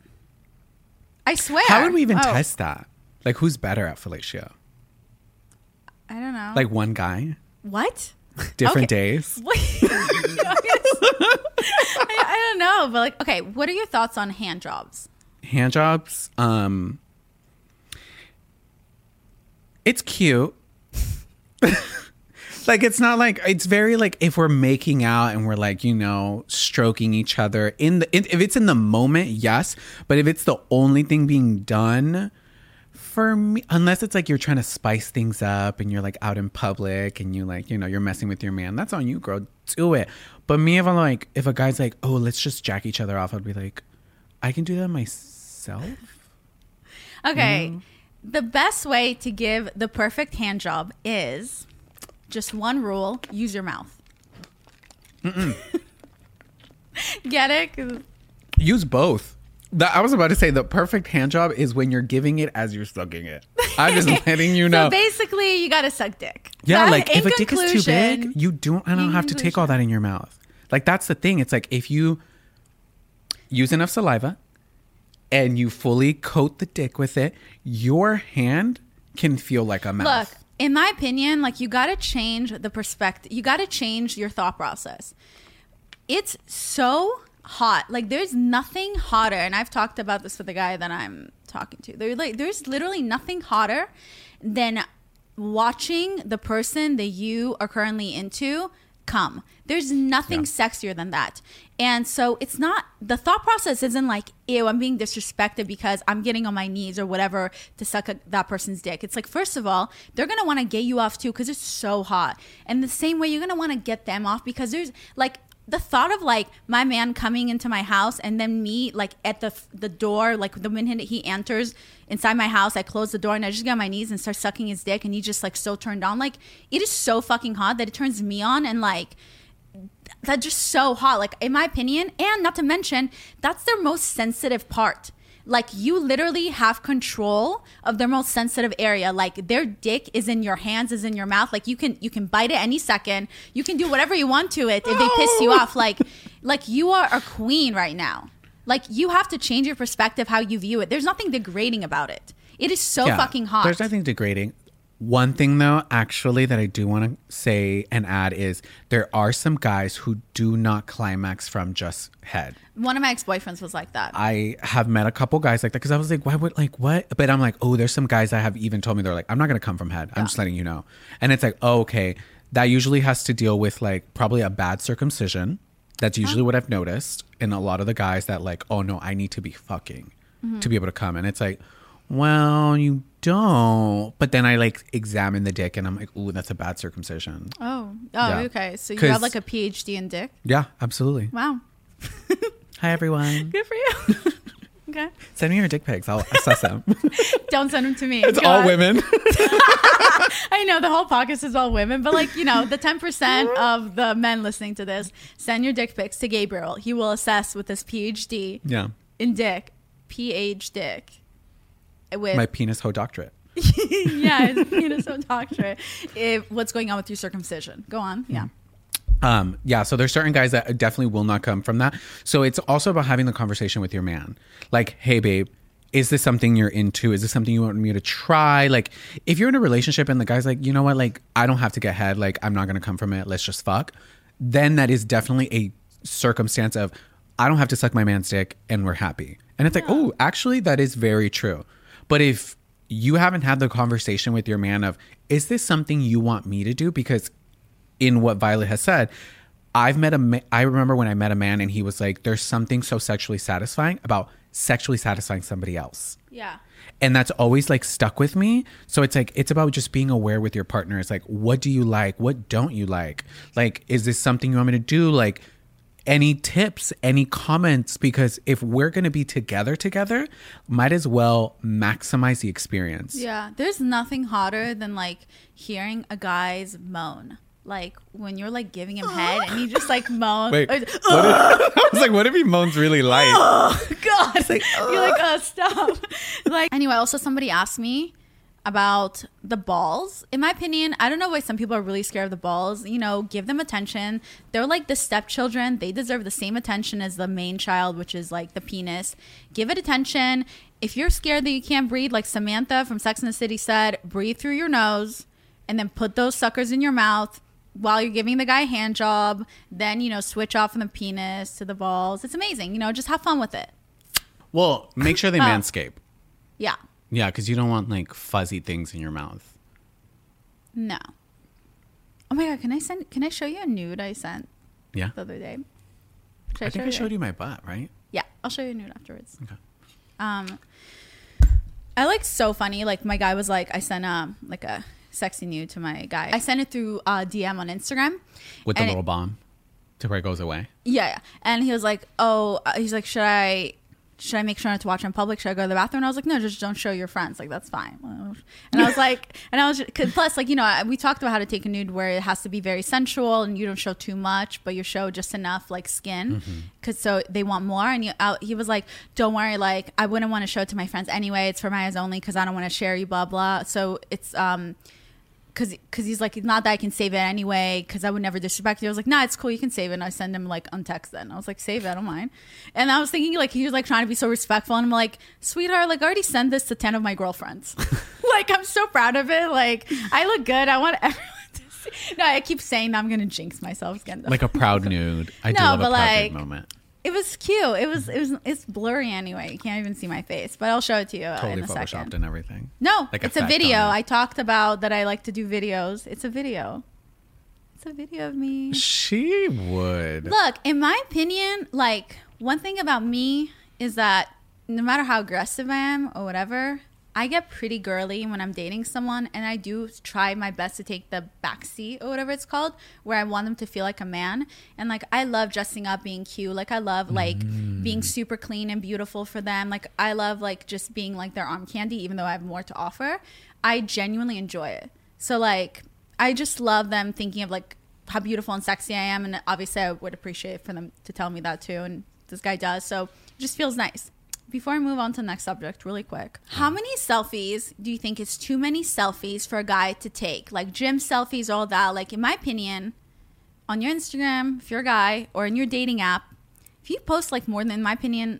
I swear. How would we even Oh, test that? Like, who's better at fellatio? I don't know. Like one guy? what? Different Okay. days? What? I, I don't know, but like, okay, what are your thoughts on hand jobs? Hand jobs? Um, it's cute. Like, it's not like, it's very like if we're making out and we're like, you know, stroking each other in the, in, if it's in the moment, yes. But if it's the only thing being done for me, unless it's like you're trying to spice things up and you're like out in public and you like, you know, you're messing with your man, that's on you, girl. Do it. But me, if I'm like, if a guy's like, oh, let's just jack each other off, I'd be like, I can do that myself. Okay. The best way to give the perfect hand job is just one rule: use your mouth. Get it? 'Cause- Use both. The, I was about to say the perfect hand job is when you're giving it as you're sucking it. I'm just letting you know. So basically, you got to suck dick. Yeah, That- like in if a dick is too big, conclusion- you don't. I don't in have to take all that in your mouth. Like that's the thing. It's like if you use enough saliva and you fully coat the dick with it, your hand can feel like a mouth. Look, in my opinion, like you got to change the perspective. You got to change your thought process. It's so hot. Like there's nothing hotter, and I've talked about this with the guy that I'm talking to. There, like, there's literally nothing hotter than watching the person that you are currently into come. There's nothing Yeah. sexier than that. And so it's not, the thought process isn't like, ew, I'm being disrespected because I'm getting on my knees or whatever to suck a, that person's dick. It's like, first of all, they're going to want to get you off too because it's so hot. And the same way, you're going to want to get them off because there's like, the thought of like my man coming into my house and then me like at the the door, like the minute he enters inside my house, I close the door and I just get on my knees and start sucking his dick and he just like so turned on. Like it is so fucking hot that it turns me on, and like that's just so hot, like in my opinion. And not to mention, that's their most sensitive part. Like you literally have control of their most sensitive area. Like their dick is in your hands, is in your mouth. Like you can you can bite it any second. You can do whatever you want to it if they piss you off. Like like you are a queen right now. Like you have to change your perspective how you view it. There's nothing degrading about it. It is so Yeah, fucking hot. There's nothing degrading. One thing though, actually, that I do want to say and add is there are some guys who do not climax from just head. One of my ex-boyfriends was like that. I have met a couple guys like that because I was like, why would, like, what? But I'm like, oh, there's some guys that have even told me, they're like, I'm not going to come from head. I'm Yeah. just letting you know. And it's like, oh, okay. That usually has to deal with like probably a bad circumcision. That's usually what I've noticed in a lot of the guys that like, oh no, I need to be fucking mm-hmm. to be able to come. And it's like, well, you don't. But then I like examine the dick and I'm like, ooh, that's a bad circumcision. Oh, oh, Yeah. okay. So you 'Cause- have like a P H D in dick. Yeah, absolutely. Wow, Hi, everyone. good for you. Okay, Send me your dick pics. I'll assess them. don't send them to me. It's God. all women. I know the whole podcast is all women, but like, you know, the ten percent of the men listening to this, send your dick pics to Gabriel. He will assess with his P H D Yeah. in dick, P H dick. With My penis hoe doctorate. yeah, his penis so doctorate. If, what's going on with your circumcision? Go on. Yeah. Um, yeah, so there's certain guys that definitely will not come from that. So it's also about having the conversation with your man. Like, hey, babe, is this something you're into? Is this something you want me to try? Like, if you're in a relationship and the guy's like, you know what, like, I don't have to get head. Like, I'm not going to come from it. Let's just fuck. Then that is definitely a circumstance of, I don't have to suck my man's dick and we're happy. And it's like, oh, actually, that is very true. But if you haven't had the conversation with your man of, is this something you want me to do? Because in what Violet has said, I've met a ma- I remember when I met a man and he was like, there's something so sexually satisfying about sexually satisfying somebody else. Yeah. And that's always like stuck with me. So it's like, it's about just being aware with your partner. It's like, what do you like? What don't you like? Like, is this something you want me to do? Like, any tips, any comments? Because if we're going to be together together, might as well maximize the experience. Yeah. There's nothing hotter than like hearing a guy's moan. Like when you're like giving him head and he just like moans. Wait, what if, I was like, what if he moans really light? Oh God! Like, you're like, oh, stop. Like anyway, also somebody asked me about the balls. In my opinion, I don't know why some people are really scared of the balls. You know, give them attention. They're like the stepchildren. They deserve the same attention as the main child, which is like the penis. Give it attention. If you're scared that you can't breathe, like Samantha from Sex and the City said, breathe through your nose and then put those suckers in your mouth while you're giving the guy a hand job. Then, you know, switch off from the penis to the balls. It's amazing. You know, just have fun with it. Well, make sure they Oh. manscape. Yeah. Yeah, because you don't want like fuzzy things in your mouth. No. Oh my God, can I send can I show you a nude I sent Yeah. the other day? Should I think I show showed you my butt, right? Yeah, I'll show you a nude afterwards. Okay. Um I like so funny. Like my guy was like, I sent um like a sexy nude to my guy. I sent it through uh D M on Instagram. With the And little it- bomb to where it goes away. Yeah, yeah. And he was like, oh, uh, he's like, should I should I make sure not to watch in public? Should I go to the bathroom? And I was like, no, just don't show your friends. Like, that's fine. And I was like, and I was, just, cause plus, like, you know, we talked about how to take a nude where it has to be very sensual and you don't show too much, but you show just enough, like, skin. Mm-hmm. Cause so they want more. And you, uh, he was like, don't worry. Like, I wouldn't want to show it to my friends anyway. It's for my eyes only because I don't want to share you, blah, blah. So it's, um, Cause, cause he's like, not that I can save it anyway, cause I would never disrespect you. I was like, nah, it's cool, you can save it. And I send him like untext then. I was like, save it, I don't mind. And I was thinking like he was like trying to be so respectful, and I'm like, sweetheart, like I already sent this to ten of my girlfriends. Like I'm so proud of it. Like I look good. I want everyone to see. No, I keep saying that I'm gonna jinx myself again. Like a proud nude. I do No, love a but, proud like, nude moment. It was cute. It was it was it's blurry anyway. You can't even see my face, but I'll show it to you uh, Totally in a photoshopped second. and everything. No, Like it's a effect on video. it. I talked about that I like to do videos. It's a video. It's a video of me. She would. Look, in my opinion, like one thing about me is that no matter how aggressive I am or whatever, I get pretty girly when I'm dating someone, and I do try my best to take the back seat or whatever it's called, where I want them to feel like a man. And like I love dressing up, being cute. Like I love like Mm. being super clean and beautiful for them. Like I love like just being like their arm candy, even though I have more to offer. I genuinely enjoy it. So like I just love them thinking of like how beautiful and sexy I am, and obviously I would appreciate for them to tell me that too, and this guy does. So it just feels nice. Before I move on to the next subject, really quick, how many selfies do you think is too many selfies for a guy to take? Like gym selfies, all that. Like in my opinion, on your Instagram, if you're a guy, or in your dating app, if you post like more than, in my opinion,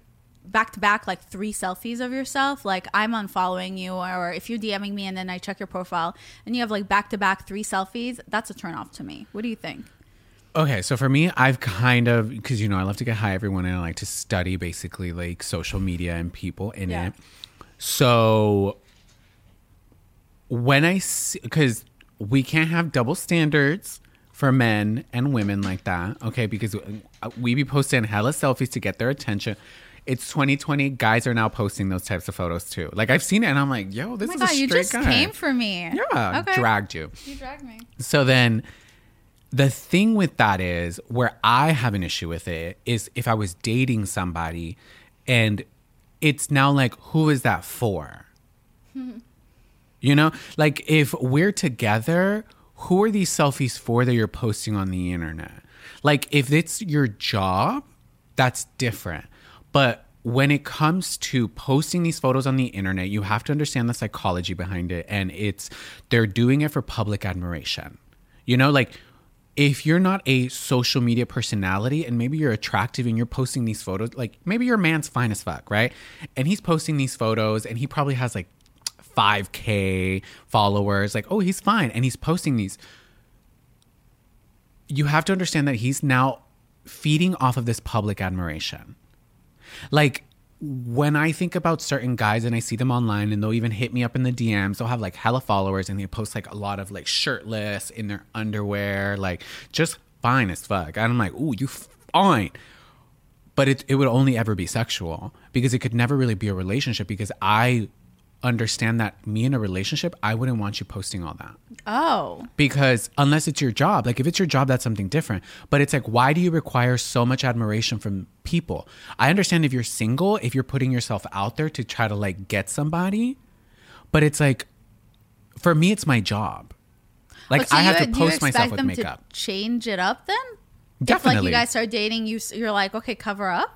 back to back like three selfies of yourself, like I'm unfollowing you, or if you're DMing me and then I check your profile and you have like back to back three selfies, that's a turn off to me. What do you think? Okay, so for me, I've kind of, because, you know, I love to get high everyone and I like to study basically like social media and people in Yeah. it. So when I see, because we can't have double standards for men and women like that, okay? Because we be posting hella selfies to get their attention. It's twenty twenty. Guys are now posting those types of photos too. Like I've seen it and I'm like, yo, this Oh is my a God, straight you just guy. came for me. Yeah, Okay. dragged you. You dragged me. So then the thing with that is where I have an issue with it is if I was dating somebody and it's now like, who is that for? You know, like if we're together, who are these selfies for that you're posting on the internet? Like if it's your job, that's different. But when it comes to posting these photos on the internet, you have to understand the psychology behind it. And it's, they're doing it for public admiration. You know, like if you're not a social media personality and maybe you're attractive and you're posting these photos, like maybe your man's fine as fuck, right? And he's posting these photos and he probably has like five K followers, like, oh, he's fine. And he's posting these. You have to understand that he's now feeding off of this public admiration. Like when I think about certain guys and I see them online and they'll even hit me up in the D Ms, they'll have like hella followers and they post like a lot of like shirtless in their underwear, like just fine as fuck. And I'm like, ooh, you fine. But it, it would only ever be sexual because it could never really be a relationship because I understand that me in a relationship, I wouldn't want you posting all that. Oh. Because unless it's your job, like if it's your job, that's something different. But it's like, why do you require so much admiration from people? I understand if you're single, if you're putting yourself out there to try to like get somebody, but it's like, for me, it's my job. Like Oh, so I have you- to do you post myself expect with them makeup. To change it up then? If like Definitely. you guys start dating, you you're like, okay, cover up.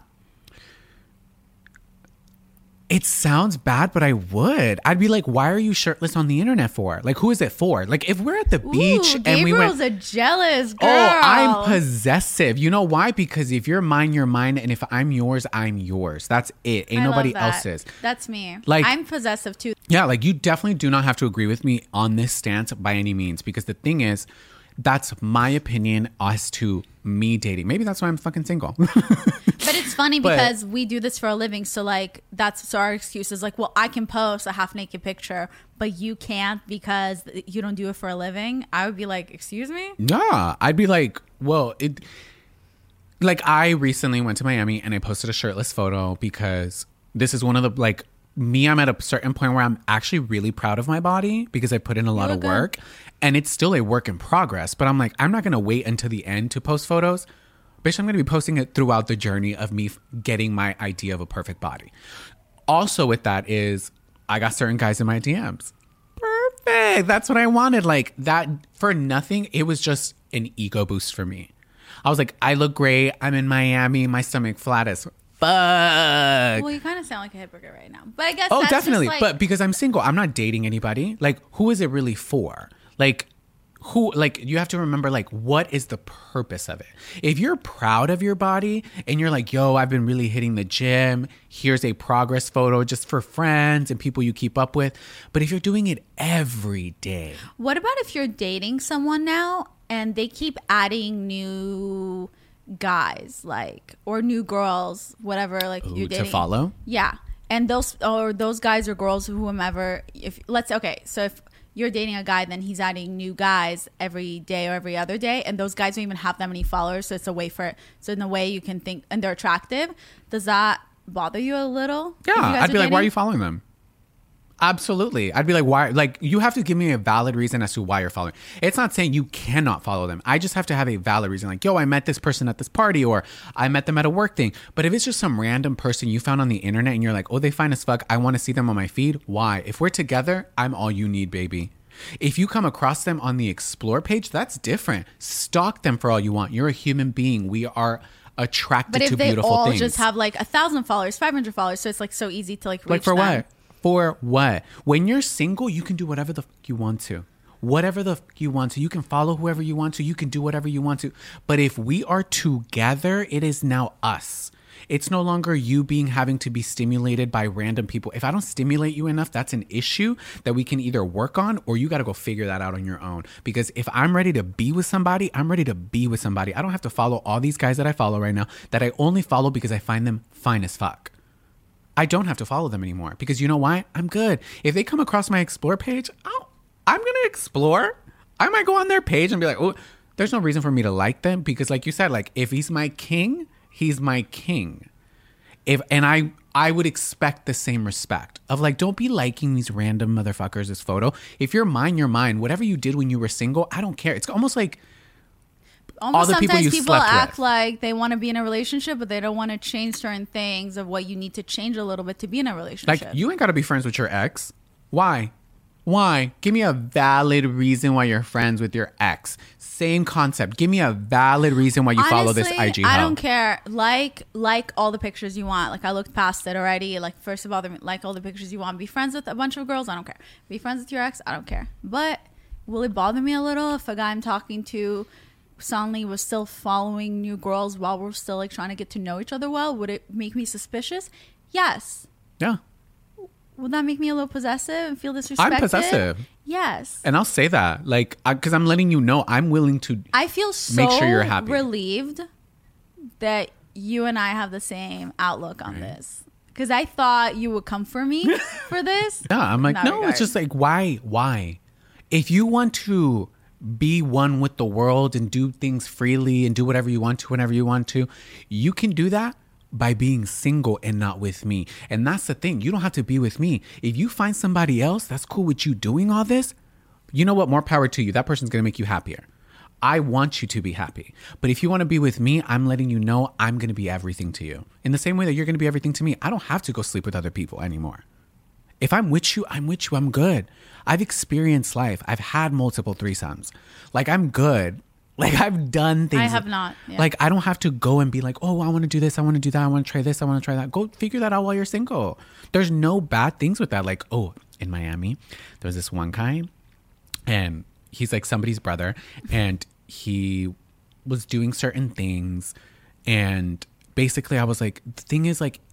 It sounds bad, but I would. I'd be like, why are you shirtless on the internet for? Like, who is it for? Like, if we're at the beach Ooh, and we Gabriel's went, a jealous girl. oh, I'm possessive. You know why? Because if you're mine, you're mine. And if I'm yours, I'm yours. That's it. Ain't I love nobody that. else's. That's me. Like- I'm possessive too. Yeah, like you definitely do not have to agree with me on this stance by any means. Because the thing is, that's my opinion as to me dating. Maybe that's why I'm fucking single. But it's funny But- because we do this for a living. So like that's so our excuse is like, well, I can post a half naked picture, but you can't because you don't do it for a living. I would be like, excuse me? Nah, I'd be like, well, it. Like I recently went to Miami and I posted a shirtless photo because this is one of the like me. I'm at a certain point where I'm actually really proud of my body because I put in a lot look of good. work, and it's still a work in progress. But I'm like, I'm not gonna wait until the end to post photos. Bitch, I'm gonna be posting it throughout the journey of me f- getting my idea of a perfect body. Also, with that is I got certain guys in my D Ms. Perfect. That's what I wanted. Like that for nothing. It was just an ego boost for me. I was like, I look great. I'm in Miami. My stomach flat as fuck. Well, you kind of sound like a hypocrite right now. But I guess Oh, that's definitely. Just like, But because I'm single, I'm not dating anybody. Like, who is it really for? Like, who, like, you have to remember, like, what is the purpose of it? If you're proud of your body and you're like, yo, I've been really hitting the gym, here's a progress photo just for friends and people you keep up with. But if you're doing it every day, what about if you're dating someone now and they keep adding new guys, like, or new girls, whatever, like Ooh, you're to dating. follow? Yeah. And those, or those guys or girls, whomever, if, let's, okay, so if you're dating a guy, then he's adding new guys every day or every other day, and those guys don't even have that many followers, so it's a way for, so in a way you can think, and they're attractive, does that bother you a little? Yeah, if you guys I'd are be like, why are dating? you following them? Absolutely. I'd be like, why? Like, you have to give me a valid reason as to why you're following. It's not saying you cannot follow them. I just have to have a valid reason. Like, yo, I met this person at this party, or I met them at a work thing. But if it's just some random person you found on the internet and you're like, oh, they fine as fuck, I want to see them on my feed. Why? If we're together, I'm all you need, baby. If you come across them on the explore page, that's different. Stalk them for all you want. You're a human being. We are attracted But to if they beautiful all things. just have like a thousand followers, five hundred followers, so it's like so easy to like reach Like for them. what? For what? When you're single, you can do whatever the fuck you want to. Whatever the fuck you want to. You can follow whoever you want to. You can do whatever you want to. But if we are together, it is now us. It's no longer you being having to be stimulated by random people. If I don't stimulate you enough, that's an issue that we can either work on or you got to go figure that out on your own. Because if I'm ready to be with somebody, I'm ready to be with somebody. I don't have to follow all these guys that I follow right now that I only follow because I find them fine as fuck. I don't have to follow them anymore because you know why? I'm good. If they come across my explore page, I'll, I'm going to explore. I might go on their page and be like, oh, there's no reason for me to like them because like you said, like if he's my king, he's my king. If and I I would expect the same respect of like, don't be liking these random motherfuckers' this photo. If you're mine, you're mine. Whatever you did when you were single, I don't care. It's almost like almost all the people sometimes you people slept act with. like they want to be in a relationship, but they don't want to change certain things of what you need to change a little bit to be in a relationship. Like you ain't got to be friends with your ex. Why? Why? Give me a valid reason why you're friends with your ex. Same concept. Give me a valid reason why you Honestly, follow this I G I hoe. don't care. Like, like all the pictures you want. Like, I looked past it already. Like, first of all, the- like all the pictures you want. Be friends with a bunch of girls. I don't care. Be friends with your ex. I don't care. But will it bother me a little if a guy I'm talking to suddenly was still following new girls while we're still like trying to get to know each other well? Would it make me suspicious? Yes. Yeah. Would that make me a little possessive and feel disrespected? I'm possessive. Yes. And I'll say that. Like, because I'm letting you know I'm willing to. I feel so Make sure you're happy. relieved that you and I have the same outlook on this. Because I thought you would come for me for this. Yeah, I'm like, In that no, regard. it's just like, why? Why? If you want to be one with the world and do things freely and do whatever you want to whenever you want to, you can do that by being single and not with me. And that's the thing. You don't have to be with me. If you find somebody else that's cool with you doing all this, you know what? More power to you. That person's going to make you happier. I want you to be happy. But if you want to be with me, I'm letting you know I'm going to be everything to you. In the same way that you're going to be everything to me. I don't have to go sleep with other people anymore. If I'm with you, I'm with you. I'm good. I've experienced life. I've had multiple threesomes. Like, I'm good. Like, I've done things. I have not. Yeah. Like, I don't have to go and be like, oh, I want to do this. I want to do that. I want to try this. I want to try that. Go figure that out while you're single. There's no bad things with that. Like, oh, in Miami, there was this one guy and he's like somebody's brother and he was doing certain things. And basically I was like, the thing is like,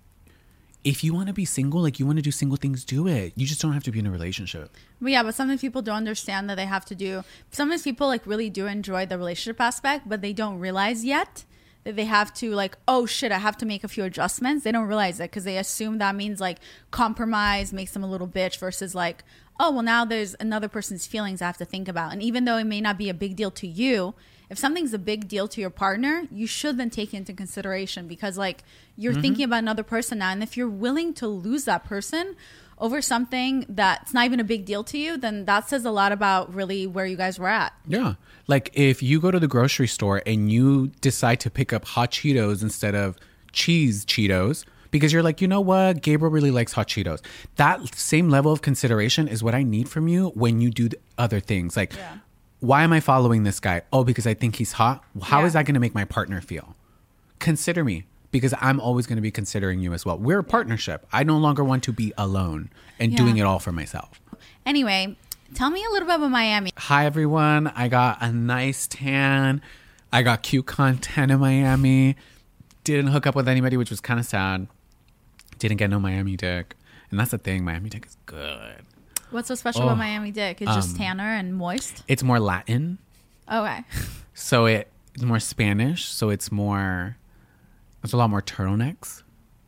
if you want to be single, like you want to do single things, do it. You just don't have to be in a relationship. But yeah, but sometimes people don't understand that they have to do. Sometimes people like really do enjoy the relationship aspect, but they don't realize yet that they have to like, oh shit, I have to make a few adjustments. They don't realize it because they assume that means like compromise makes them a little bitch versus like, oh, well now there's another person's feelings I have to think about. And even though it may not be a big deal to you, if something's a big deal to your partner, you should then take it into consideration because like you're mm-hmm. thinking about another person now. And if you're willing to lose that person over something that's not even a big deal to you, then that says a lot about really where you guys were at. Yeah. Like if you go to the grocery store and you decide to pick up hot Cheetos instead of cheese Cheetos, because you're like, you know what? Gabriel really likes hot Cheetos. That same level of consideration is what I need from you when you do other things. Like, yeah. Why am I following this guy? Oh, because I think he's hot. How yeah. is that going to make my partner feel? Consider me, because I'm always going to be considering you as well. We're a yeah. partnership. I no longer want to be alone and yeah. doing it all for myself. Anyway, tell me a little bit about Miami. Hi, everyone. I got a nice tan. I got cute content in Miami. Didn't hook up with anybody, which was kind of sad. Didn't get no Miami dick. And that's the thing. Miami dick is good. What's so special oh, about Miami dick? It's just um, tanner and moist? It's more Latin. Okay. So it, it's more Spanish. So it's more, there's a lot more turtlenecks.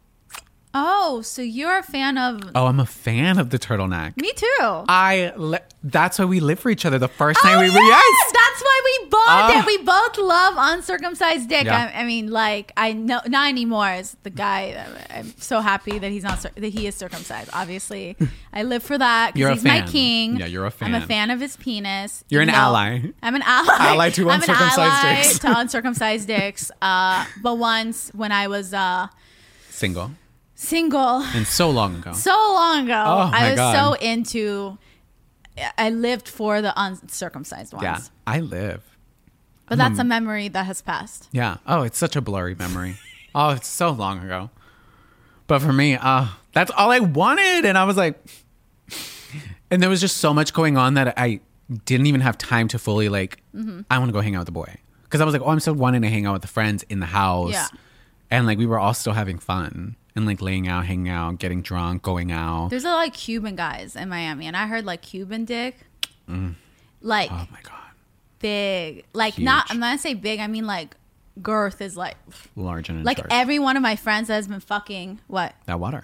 Oh, so you're a fan of... Oh, I'm a fan of the turtleneck. Me too. I, li- that's why we live for each other the first time oh, we yes! were... Yes! That's why we bonded. Uh, we both love uncircumcised dick. Yeah. I, I mean, like, I know... Not anymore as the guy. I'm so happy that he's not... That he is circumcised. Obviously, I live for that You're a because he's fan. my king. Yeah, you're a fan. I'm a fan of his penis. You're an know, ally. I'm an ally. Ally to I'm uncircumcised an ally dicks. to uncircumcised dicks. Uh, but once when I was... Uh, Single. Single. And so long ago. So long ago. Oh, I my was God. so into... I lived for the uncircumcised ones. Yeah, I live. But that's a memory that has passed. Yeah. Oh, it's such a blurry memory. Oh, it's so long ago. But for me, uh, that's all I wanted. And I was like... And there was just so much going on that I didn't even have time to fully like, mm-hmm. I want to go hang out with the boy. Because I was like, oh, I'm still wanting to hang out with the friends in the house. Yeah. And like we were all still having fun and like laying out, hanging out, getting drunk, going out. There's a lot of Cuban guys in Miami, and I heard like Cuban dick, Mm. like Oh my God. big, like Huge. not. I'm not gonna say big. I mean like girth is like Large and in like charge. every one of my friends that has been fucking what? That water.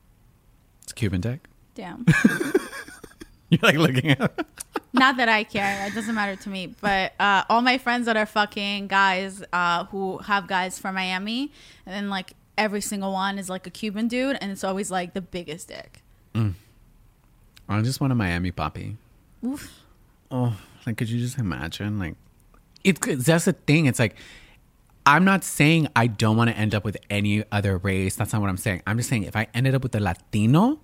It's Cuban dick. Damn. You're like looking at it. Not that I care. It doesn't matter to me. But uh, all my friends that are fucking guys uh, who have guys from Miami, and then like every single one is like a Cuban dude, and it's always like the biggest dick. Mm. I just want a Miami poppy. Oof. Oh, like could you just imagine? Like, it's that's the thing. It's like I'm not saying I don't want to end up with any other race. That's not what I'm saying. I'm just saying if I ended up with a Latino,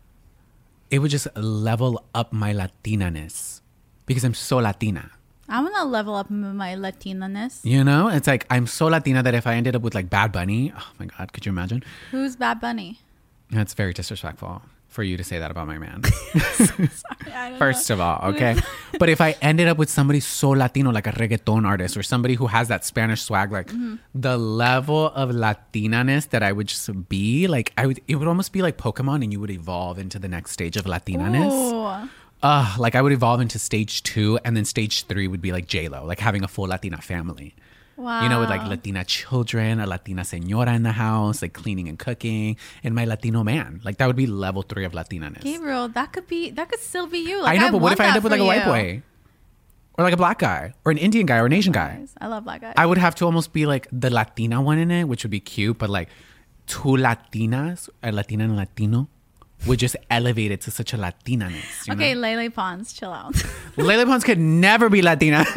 it would just level up my Latina-ness because I'm so Latina. I want to level up my Latina-ness. You know, it's like I'm so Latina that if I ended up with like Bad Bunny, oh my God, could you imagine? Who's Bad Bunny? That's very disrespectful for you to say that about my man. Sorry, I don't First know. of all, okay? But if I ended up with somebody so Latino, like a reggaeton artist or somebody who has that Spanish swag, like Mm-hmm. the level of Latina-ness that I would just be, like I would, it would almost be like Pokemon and you would evolve into the next stage of Latina-ness. Ooh. Uh, like I would evolve into stage two and then stage three would be like J-Lo, like having a full Latina family. Wow. You know, with like Latina children, a Latina señora in the house, like cleaning and cooking, and my Latino man. Like that would be level three of Latina-ness. Gabriel, that could be, that could still be you. Like, I know, but what want if I end that up with like for a white you. boy? Or like a black guy? Or an Indian guy or an Asian guy? I love black guys. I would have to almost be like the Latina one in it, which would be cute, but like two Latinas, a Latina and a Latino, would just elevate it to such a Latina-ness. You Okay, know? Lele Pons, chill out. Lele Pons could never be Latina.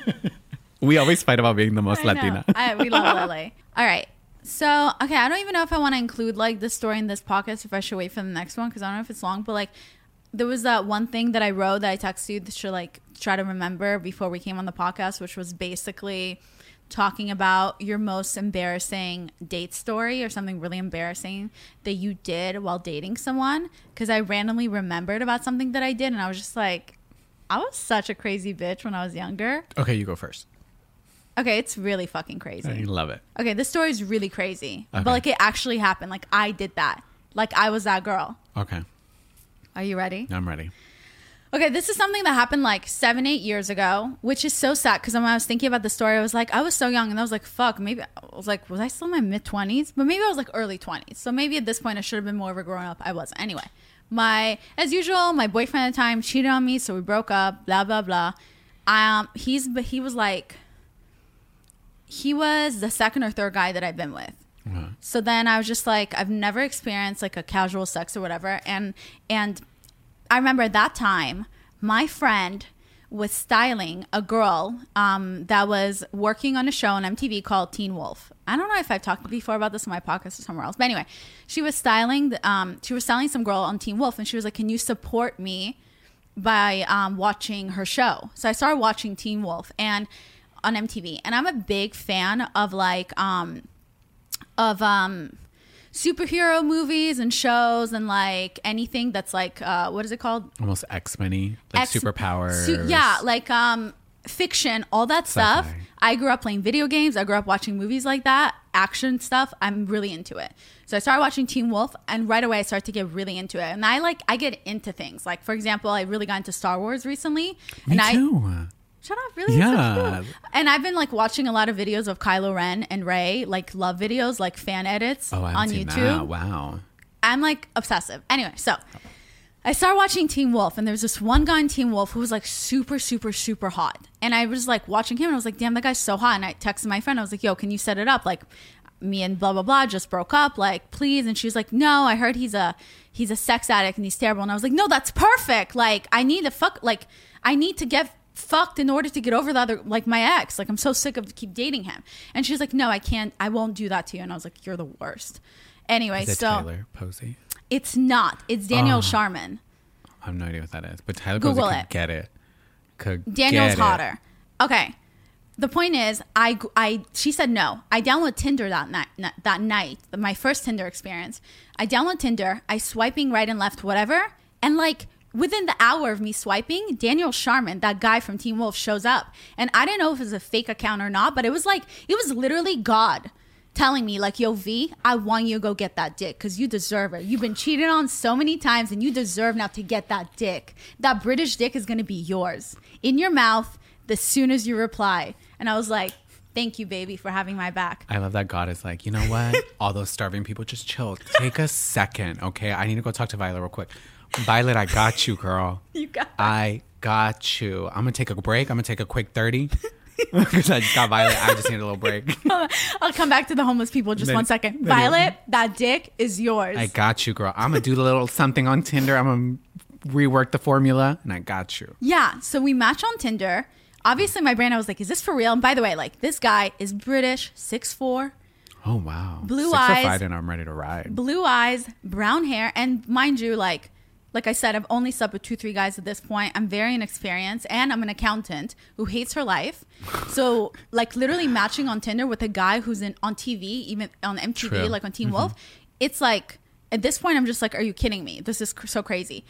We always fight about being the most I know. Latina. I, we love Lele. All right. So, okay, I don't even know if I want to include like this story in this podcast, if I should wait for the next one, because I don't know if it's long, but like there was that one thing that I wrote that I texted you that should like try to remember before we came on the podcast, which was basically talking about your most embarrassing date story or something really embarrassing that you did while dating someone. Because I randomly remembered about something that I did, and I was just like, I was such a crazy bitch when I was younger. Okay, you go first. Okay, it's really fucking crazy. I love it. Okay, this story is really crazy, Okay. but like it actually happened. Like I did that. Like I was that girl. Okay, Are you ready? I'm ready. Okay, this is something that happened like seven, eight years ago, which is so sad because when I was thinking about the story, I was like, I was so young, and I was like, fuck, maybe I was like, was I still in my mid twenties? But maybe I was like early twenties. So maybe at this point I should have been more of a grown up. I wasn't. Anyway, my as usual, my boyfriend at the time cheated on me, so we broke up. Blah blah blah. Um, he's but he was like. He was the second or third guy that I've been with. Uh-huh. So then I was just like, I've never experienced like a casual sex or whatever. And and I remember at that time, my friend was styling a girl um, that was working on a show on M T V called Teen Wolf. I don't know if I've talked before about this on my podcast or somewhere else. But anyway, she was styling, the, um, she was styling some girl on Teen Wolf. And she was like, can you support me by um, watching her show? So I started watching Teen Wolf. And on M T V, and I'm a big fan of like um of um superhero movies and shows and like anything that's like uh what is it called, Almost X-Men-y, like X- superpowers. Su- yeah, like um fiction, all that stuff. Sci-fi. I grew up playing video games, I grew up watching movies like that, action stuff. I'm really into it. So I started watching Teen Wolf, and right away I started to get really into it. And I like I get into things, like for example, I really got into Star Wars recently. Me and too. I Shut up, really? Yeah. And I've been like watching a lot of videos of Kylo Ren and Rey, like love videos, like fan edits Oh, I haven't on seen YouTube. that. Wow. I'm like obsessive. Anyway, so I started watching Teen Wolf, and there was this one guy in Teen Wolf who was like super, super, super hot. And I was like watching him, and I was like, damn, that guy's so hot. And I texted my friend, I was like, yo, can you set it up? Like, me and blah blah blah just broke up, like please. And she was like, no, I heard he's a he's a sex addict and he's terrible. And I was like, no, that's perfect. Like I need to fuck, like I need to get fucked in order to get over the other, like my ex. Like I'm so sick of keep dating him. And she's like, no, I can't, I won't do that to you. And I was like, you're the worst. Anyway, Is it so Tyler Posey? it's not. It's Daniel Oh. Sharman. I have no idea what that is, but Tyler Google Posey it. could get it. Could Daniel's get it. hotter. Okay. The point is, I, I, she said no. I downloaded Tinder that night, that night, my first Tinder experience. I download Tinder, I swiping right and left, whatever. And like within the hour of me swiping, Daniel Sharman, that guy from Teen Wolf, shows up. And I didn't know if it was a fake account or not, but it was like, it was literally God telling me like, yo, V, I want you to go get that dick because you deserve it. You've been cheated on so many times and you deserve now to get that dick. That British dick is going to be yours in your mouth as soon as you reply. And I was like, thank you, baby, for having my back. I love that God is like, you know what? All those starving people, just chill. Take a second, okay? I need to go talk to Violet real quick. Violet, I got you, girl. You got I got you. I'm going to take a break. I'm going to take a quick thirty. Because I just got Violet. I just need a little break. I'll come back to the homeless people just Then- one second. then- Violet, that dick is yours. I got you, girl. I'm going to do a little something on Tinder. I'm going to rework the formula, and I got you. Yeah, so we match on Tinder. Obviously, my brain, I was like, is this for real? And by the way, like, this guy is British, six foot four, Oh, wow. Blue Six eyes. Or five, and I'm ready to ride. blue eyes, brown hair. And mind you, like, like I said, I've only slept with two, three guys at this point. I'm very inexperienced, and I'm an accountant who hates her life. So, like, literally matching on Tinder with a guy who's in on T V, even on M T V, True. like on Teen Wolf, it's like, at this point, I'm just like, are you kidding me? This is cr- so crazy.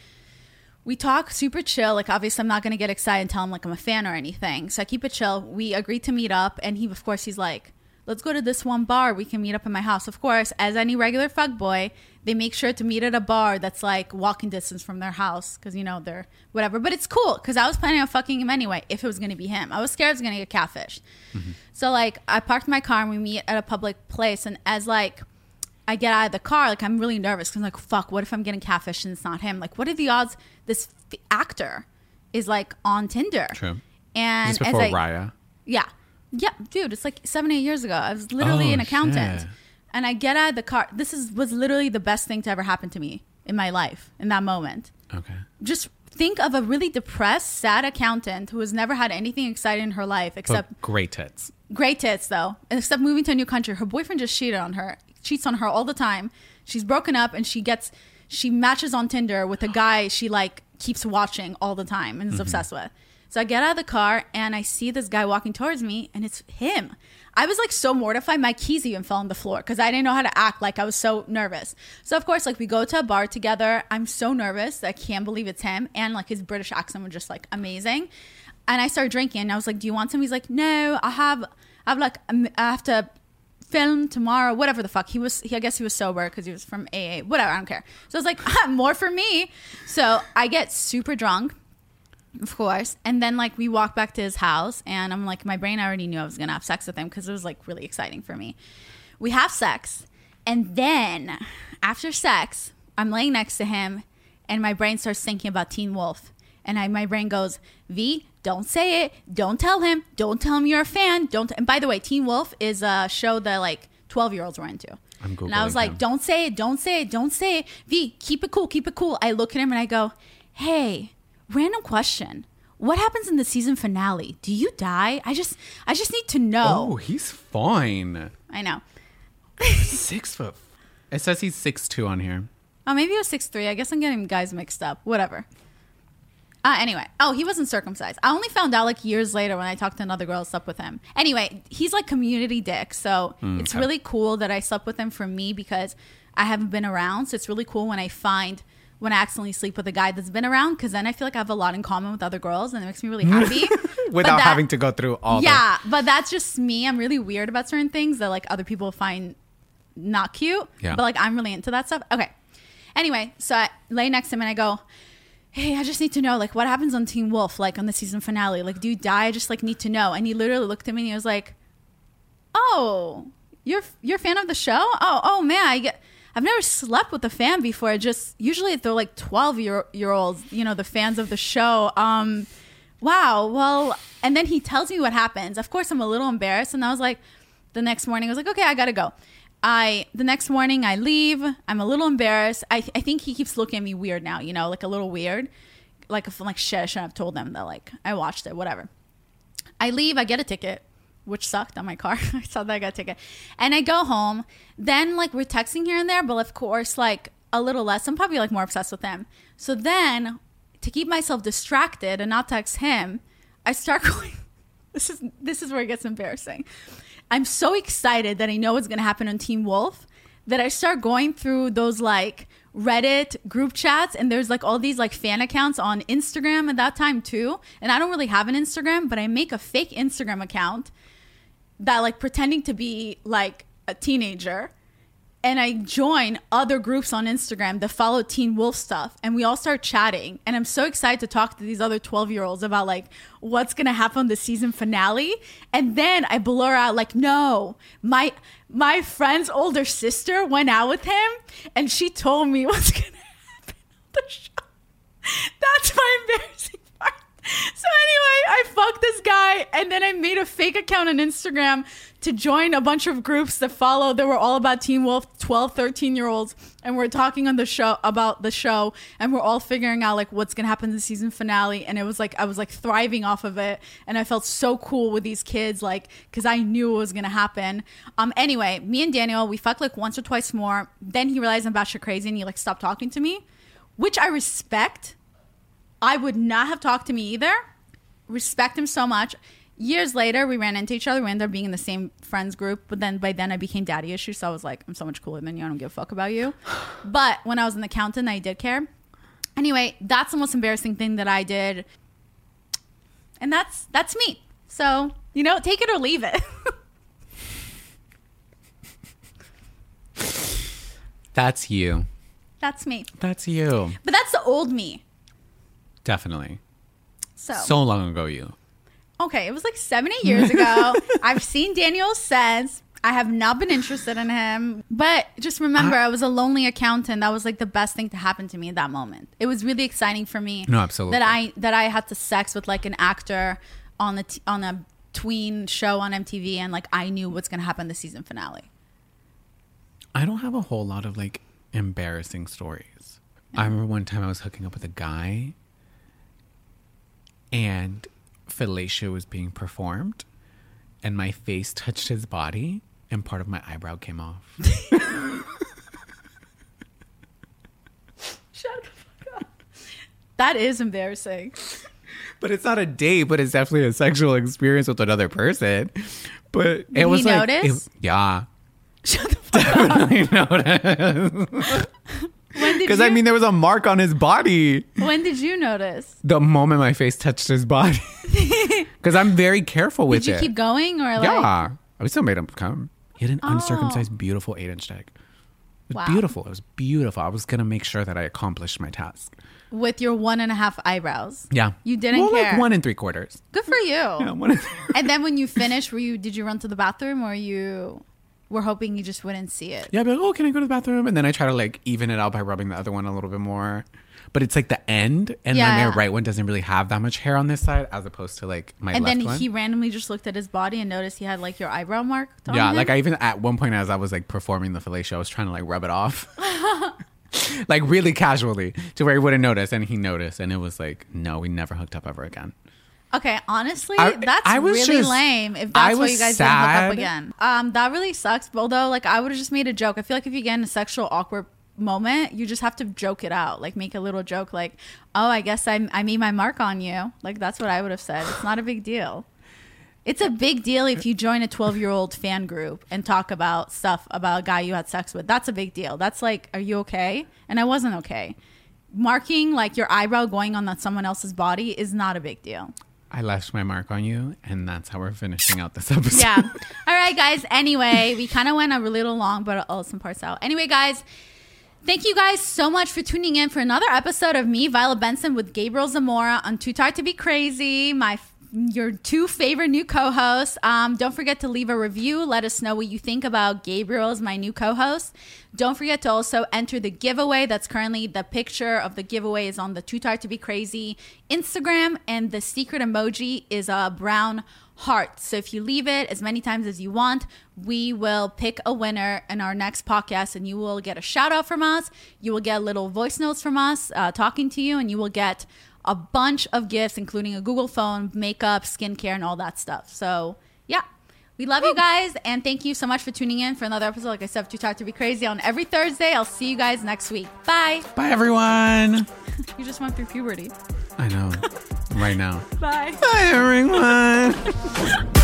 We talk super chill. Like, obviously, I'm not going to get excited and tell him, like, I'm a fan or anything. So I keep it chill. We agreed to meet up. And he, of course, he's like, let's go to this one bar. We can meet up in my house. Of course, as any regular fuckboy, they make sure to meet at a bar that's, like, walking distance from their house. Because, you know, they're whatever. But it's cool. Because I was planning on fucking him anyway if it was going to be him. I was scared I was going to get catfished. Mm-hmm. So, like, I parked my car and we meet at a public place. And as, like, I get out of the car, like, I'm really nervous because I'm like, fuck, what if I'm getting catfished and it's not him? Like, what are the odds this f- actor is, like, on Tinder? True. And This is before as I, Raya. yeah. Yeah, dude, it's like seven, eight years ago. I was literally Oh, an accountant. shit. And I get out of the car. This is was literally the best thing to ever happen to me in my life in that moment. Okay. Just think of a really depressed, sad accountant who has never had anything exciting in her life except But great tits. great tits, though. Except moving to a new country. Her boyfriend just cheated on her. Cheats on her all the time. She's broken up and she gets she matches on Tinder with a guy she like keeps watching all the time and is mm-hmm. obsessed with. So I get out of the car and I see this guy walking towards me and it's him. I was like so mortified. My keys even fell on the floor because I didn't know how to act. Like I was so nervous. So of course, like we go to a bar together. I'm so nervous. I can't believe it's him. And like his British accent was just like amazing. And I started drinking and I was like, do you want some? He's like, no, I have, I have like, I have to film tomorrow, whatever the fuck. He was, he, I guess he was sober because he was from A A, whatever, I don't care. So I was like, more for me. So I get super drunk. Of course. And then like we walk back to his house and I'm like, my brain already knew I was going to have sex with him because it was like really exciting for me. We have sex. And then after sex, I'm laying next to him and my brain starts thinking about Teen Wolf. And I, my brain goes, V, don't say it. Don't tell him. Don't tell him you're a fan. Don't. And by the way, Teen Wolf is a show that like twelve year olds were into. I'm Googling and I was like, him. don't say it. Don't say it. Don't say it. V, keep it cool. Keep it cool. I look at him and I go, hey, random question. What happens in the season finale? Do you die? I just I just need to know. Oh, he's fine. I know. Six foot. It says he's six two on here. Oh, maybe it was six three. I guess I'm getting guys mixed up. Whatever. Uh, anyway. Oh, he wasn't circumcised. I only found out like years later when I talked to another girl who slept with him. Anyway, he's like community dick. So Mm, it's okay. really cool that I slept with him for me because I haven't been around. So it's really cool when I find... when I accidentally sleep with a guy that's been around, because then I feel like I have a lot in common with other girls and it makes me really happy. Without that, having to go through all yeah, but that's just me. I'm really weird about certain things that like other people find not cute. Yeah. But like I'm really into that stuff. Okay. Anyway, so I lay next to him and I go, hey, I just need to know like what happens on Teen Wolf, like on the season finale. Like, do you die? I just like need to know. And he literally looked at me and he was like, oh, you're you're a fan of the show? Oh, oh man, I get I've never slept with a fan before. Just usually they're like twelve year year olds, you know, the fans of the show. Um, wow. Well, and then he tells me what happens. Of course, I'm a little embarrassed, and I was like, the next morning, I was like, okay, I gotta go. I the next morning I leave. I'm a little embarrassed. I I think he keeps looking at me weird now, you know, like a little weird, like if like shit. I shouldn't have told them that like I watched it, whatever. I leave. I get a ticket, which sucked on my car. I saw that I got a ticket. And I go home. Then, like, we're texting here and there, but of course, like, a little less. I'm probably, like, more obsessed with him. So then, to keep myself distracted and not text him, I start going, this is this is where it gets embarrassing. I'm so excited that I know what's going to happen on Teen Wolf that I start going through those, like, Reddit group chats, and there's like all these like fan accounts on Instagram at that time too. And I don't really have an Instagram, but I make a fake Instagram account that like pretending to be like a teenager. And I join other groups on Instagram that follow Teen Wolf stuff. And we all start chatting. And I'm so excited to talk to these other twelve-year-olds about, like, what's going to happen the season finale. And then I blur out, like, no, my my friend's older sister went out with him. And she told me what's going to happen on the show. That's my embarrassing part. So anyway, I fucked this guy. And then I made a fake account on Instagram to join a bunch of groups that follow that were all about Teen Wolf, twelve, thirteen year olds. And we're talking on the show about the show. And we're all figuring out, like, what's going to happen in the season finale. And it was like, I was like thriving off of it. And I felt so cool with these kids, like, because I knew it was going to happen. Um. Anyway, me and Daniel, we fucked like once or twice more. Then he realized I'm batshit crazy and he like stopped talking to me, which I respect. I would not have talked to me either. Respect him so much. Years later, we ran into each other. We ended up being in the same friends group. But then by then, I became daddy issues. So I was like, I'm so much cooler than you. I don't give a fuck about you. But when I was an accountant, I did care. Anyway, that's the most embarrassing thing that I did. And that's that's me. So, you know, take it or leave it. That's you. That's me. That's you. But that's the old me. Definitely. So, So long ago, you. okay, it was like seven, eight years ago. I've seen Daniel since. I have not been interested in him. But just remember, I, I was a lonely accountant. That was like the best thing to happen to me at that moment. It was really exciting for me. No, absolutely. That I that I had to sex with like an actor on the t- on a tween show on M T V, and like I knew what's gonna happen in the season finale. I don't have a whole lot of like embarrassing stories. I remember one time I was hooking up with a guy and fellatio was being performed and my face touched his body and part of my eyebrow came off. Shut the fuck up. That is embarrassing. But it's not a date, but it's definitely a sexual experience with another person. But Did it was he like, notice? It, yeah. Shut the fuck Definitely up. noticed. When did Because you, I mean, there was a mark on his body. when did you notice? The moment my face touched his body. Because I'm very careful with Did you it. keep going or like? Yeah. I still made him come. He had an Oh. uncircumcised, beautiful eight inch dick. It was Wow. beautiful. It was beautiful. I was going to make sure that I accomplished my task. With your one and a half eyebrows. Yeah. You didn't well, care. like one and three quarters. Good for you. Yeah, one and And then when you finished, were you did you run to the bathroom or you were hoping you just wouldn't see it? Yeah, I'd be like, oh, can I go to the bathroom? And then I try to like even it out by rubbing the other one a little bit more. But it's like the end, and Yeah. then my right one doesn't really have that much hair on this side, as opposed to like my And left then one. he randomly just looked at his body and noticed he had like your eyebrow mark on Yeah, him? like I even at one point as I was like performing the fellatio, I was trying to like rub it off, like really casually, to where he wouldn't notice, and he noticed, and it was like, no, we never hooked up ever again. Okay, honestly, I- that's I was really just- lame. If I that's why was you guys didn't hook sad. up again, um, that really sucks. Although, like, I would have just made a joke. I feel like if you get in a sexual awkward moment, you just have to joke it out, like make a little joke, like, "Oh, I guess I I made my mark on you." Like that's what I would have said. It's not a big deal. It's a big deal if you join a twelve-year-old fan group and talk about stuff about a guy you had sex with. That's a big deal. That's like, are you okay? And I wasn't okay. Marking like your eyebrow going on that someone else's body is not a big deal. I left my mark on you, and that's how we're finishing out this episode. Yeah. All right, guys. Anyway, we kind of went a little long, but I'll some parts out. Anyway, guys, thank you guys so much for tuning in for another episode of me, Viola Benson, with Gabriel Zamora on Too Tired to Be Crazy, my your two favorite new co-hosts. Um, don't forget to leave a review. Let us know what you think about Gabriel as my new co-host. Don't forget to also enter the giveaway. That's currently the picture of the giveaway is on the Too Tired to Be Crazy Instagram, and the secret emoji is a brown heart. So if you leave it as many times as you want, we will pick a winner in our next podcast, and you will get a shout out from us. You will get little voice notes from us uh, talking to you, and you will get a bunch of gifts, including a Google phone, makeup, skincare, and all that stuff. So yeah, we love you guys, and thank you so much for tuning in for another episode. Like I said, Too Tired to Be Crazy on every Thursday. I'll see you guys next week. Bye. Bye, everyone. You just went through puberty. I know. Right now. Bye. Bye, everyone.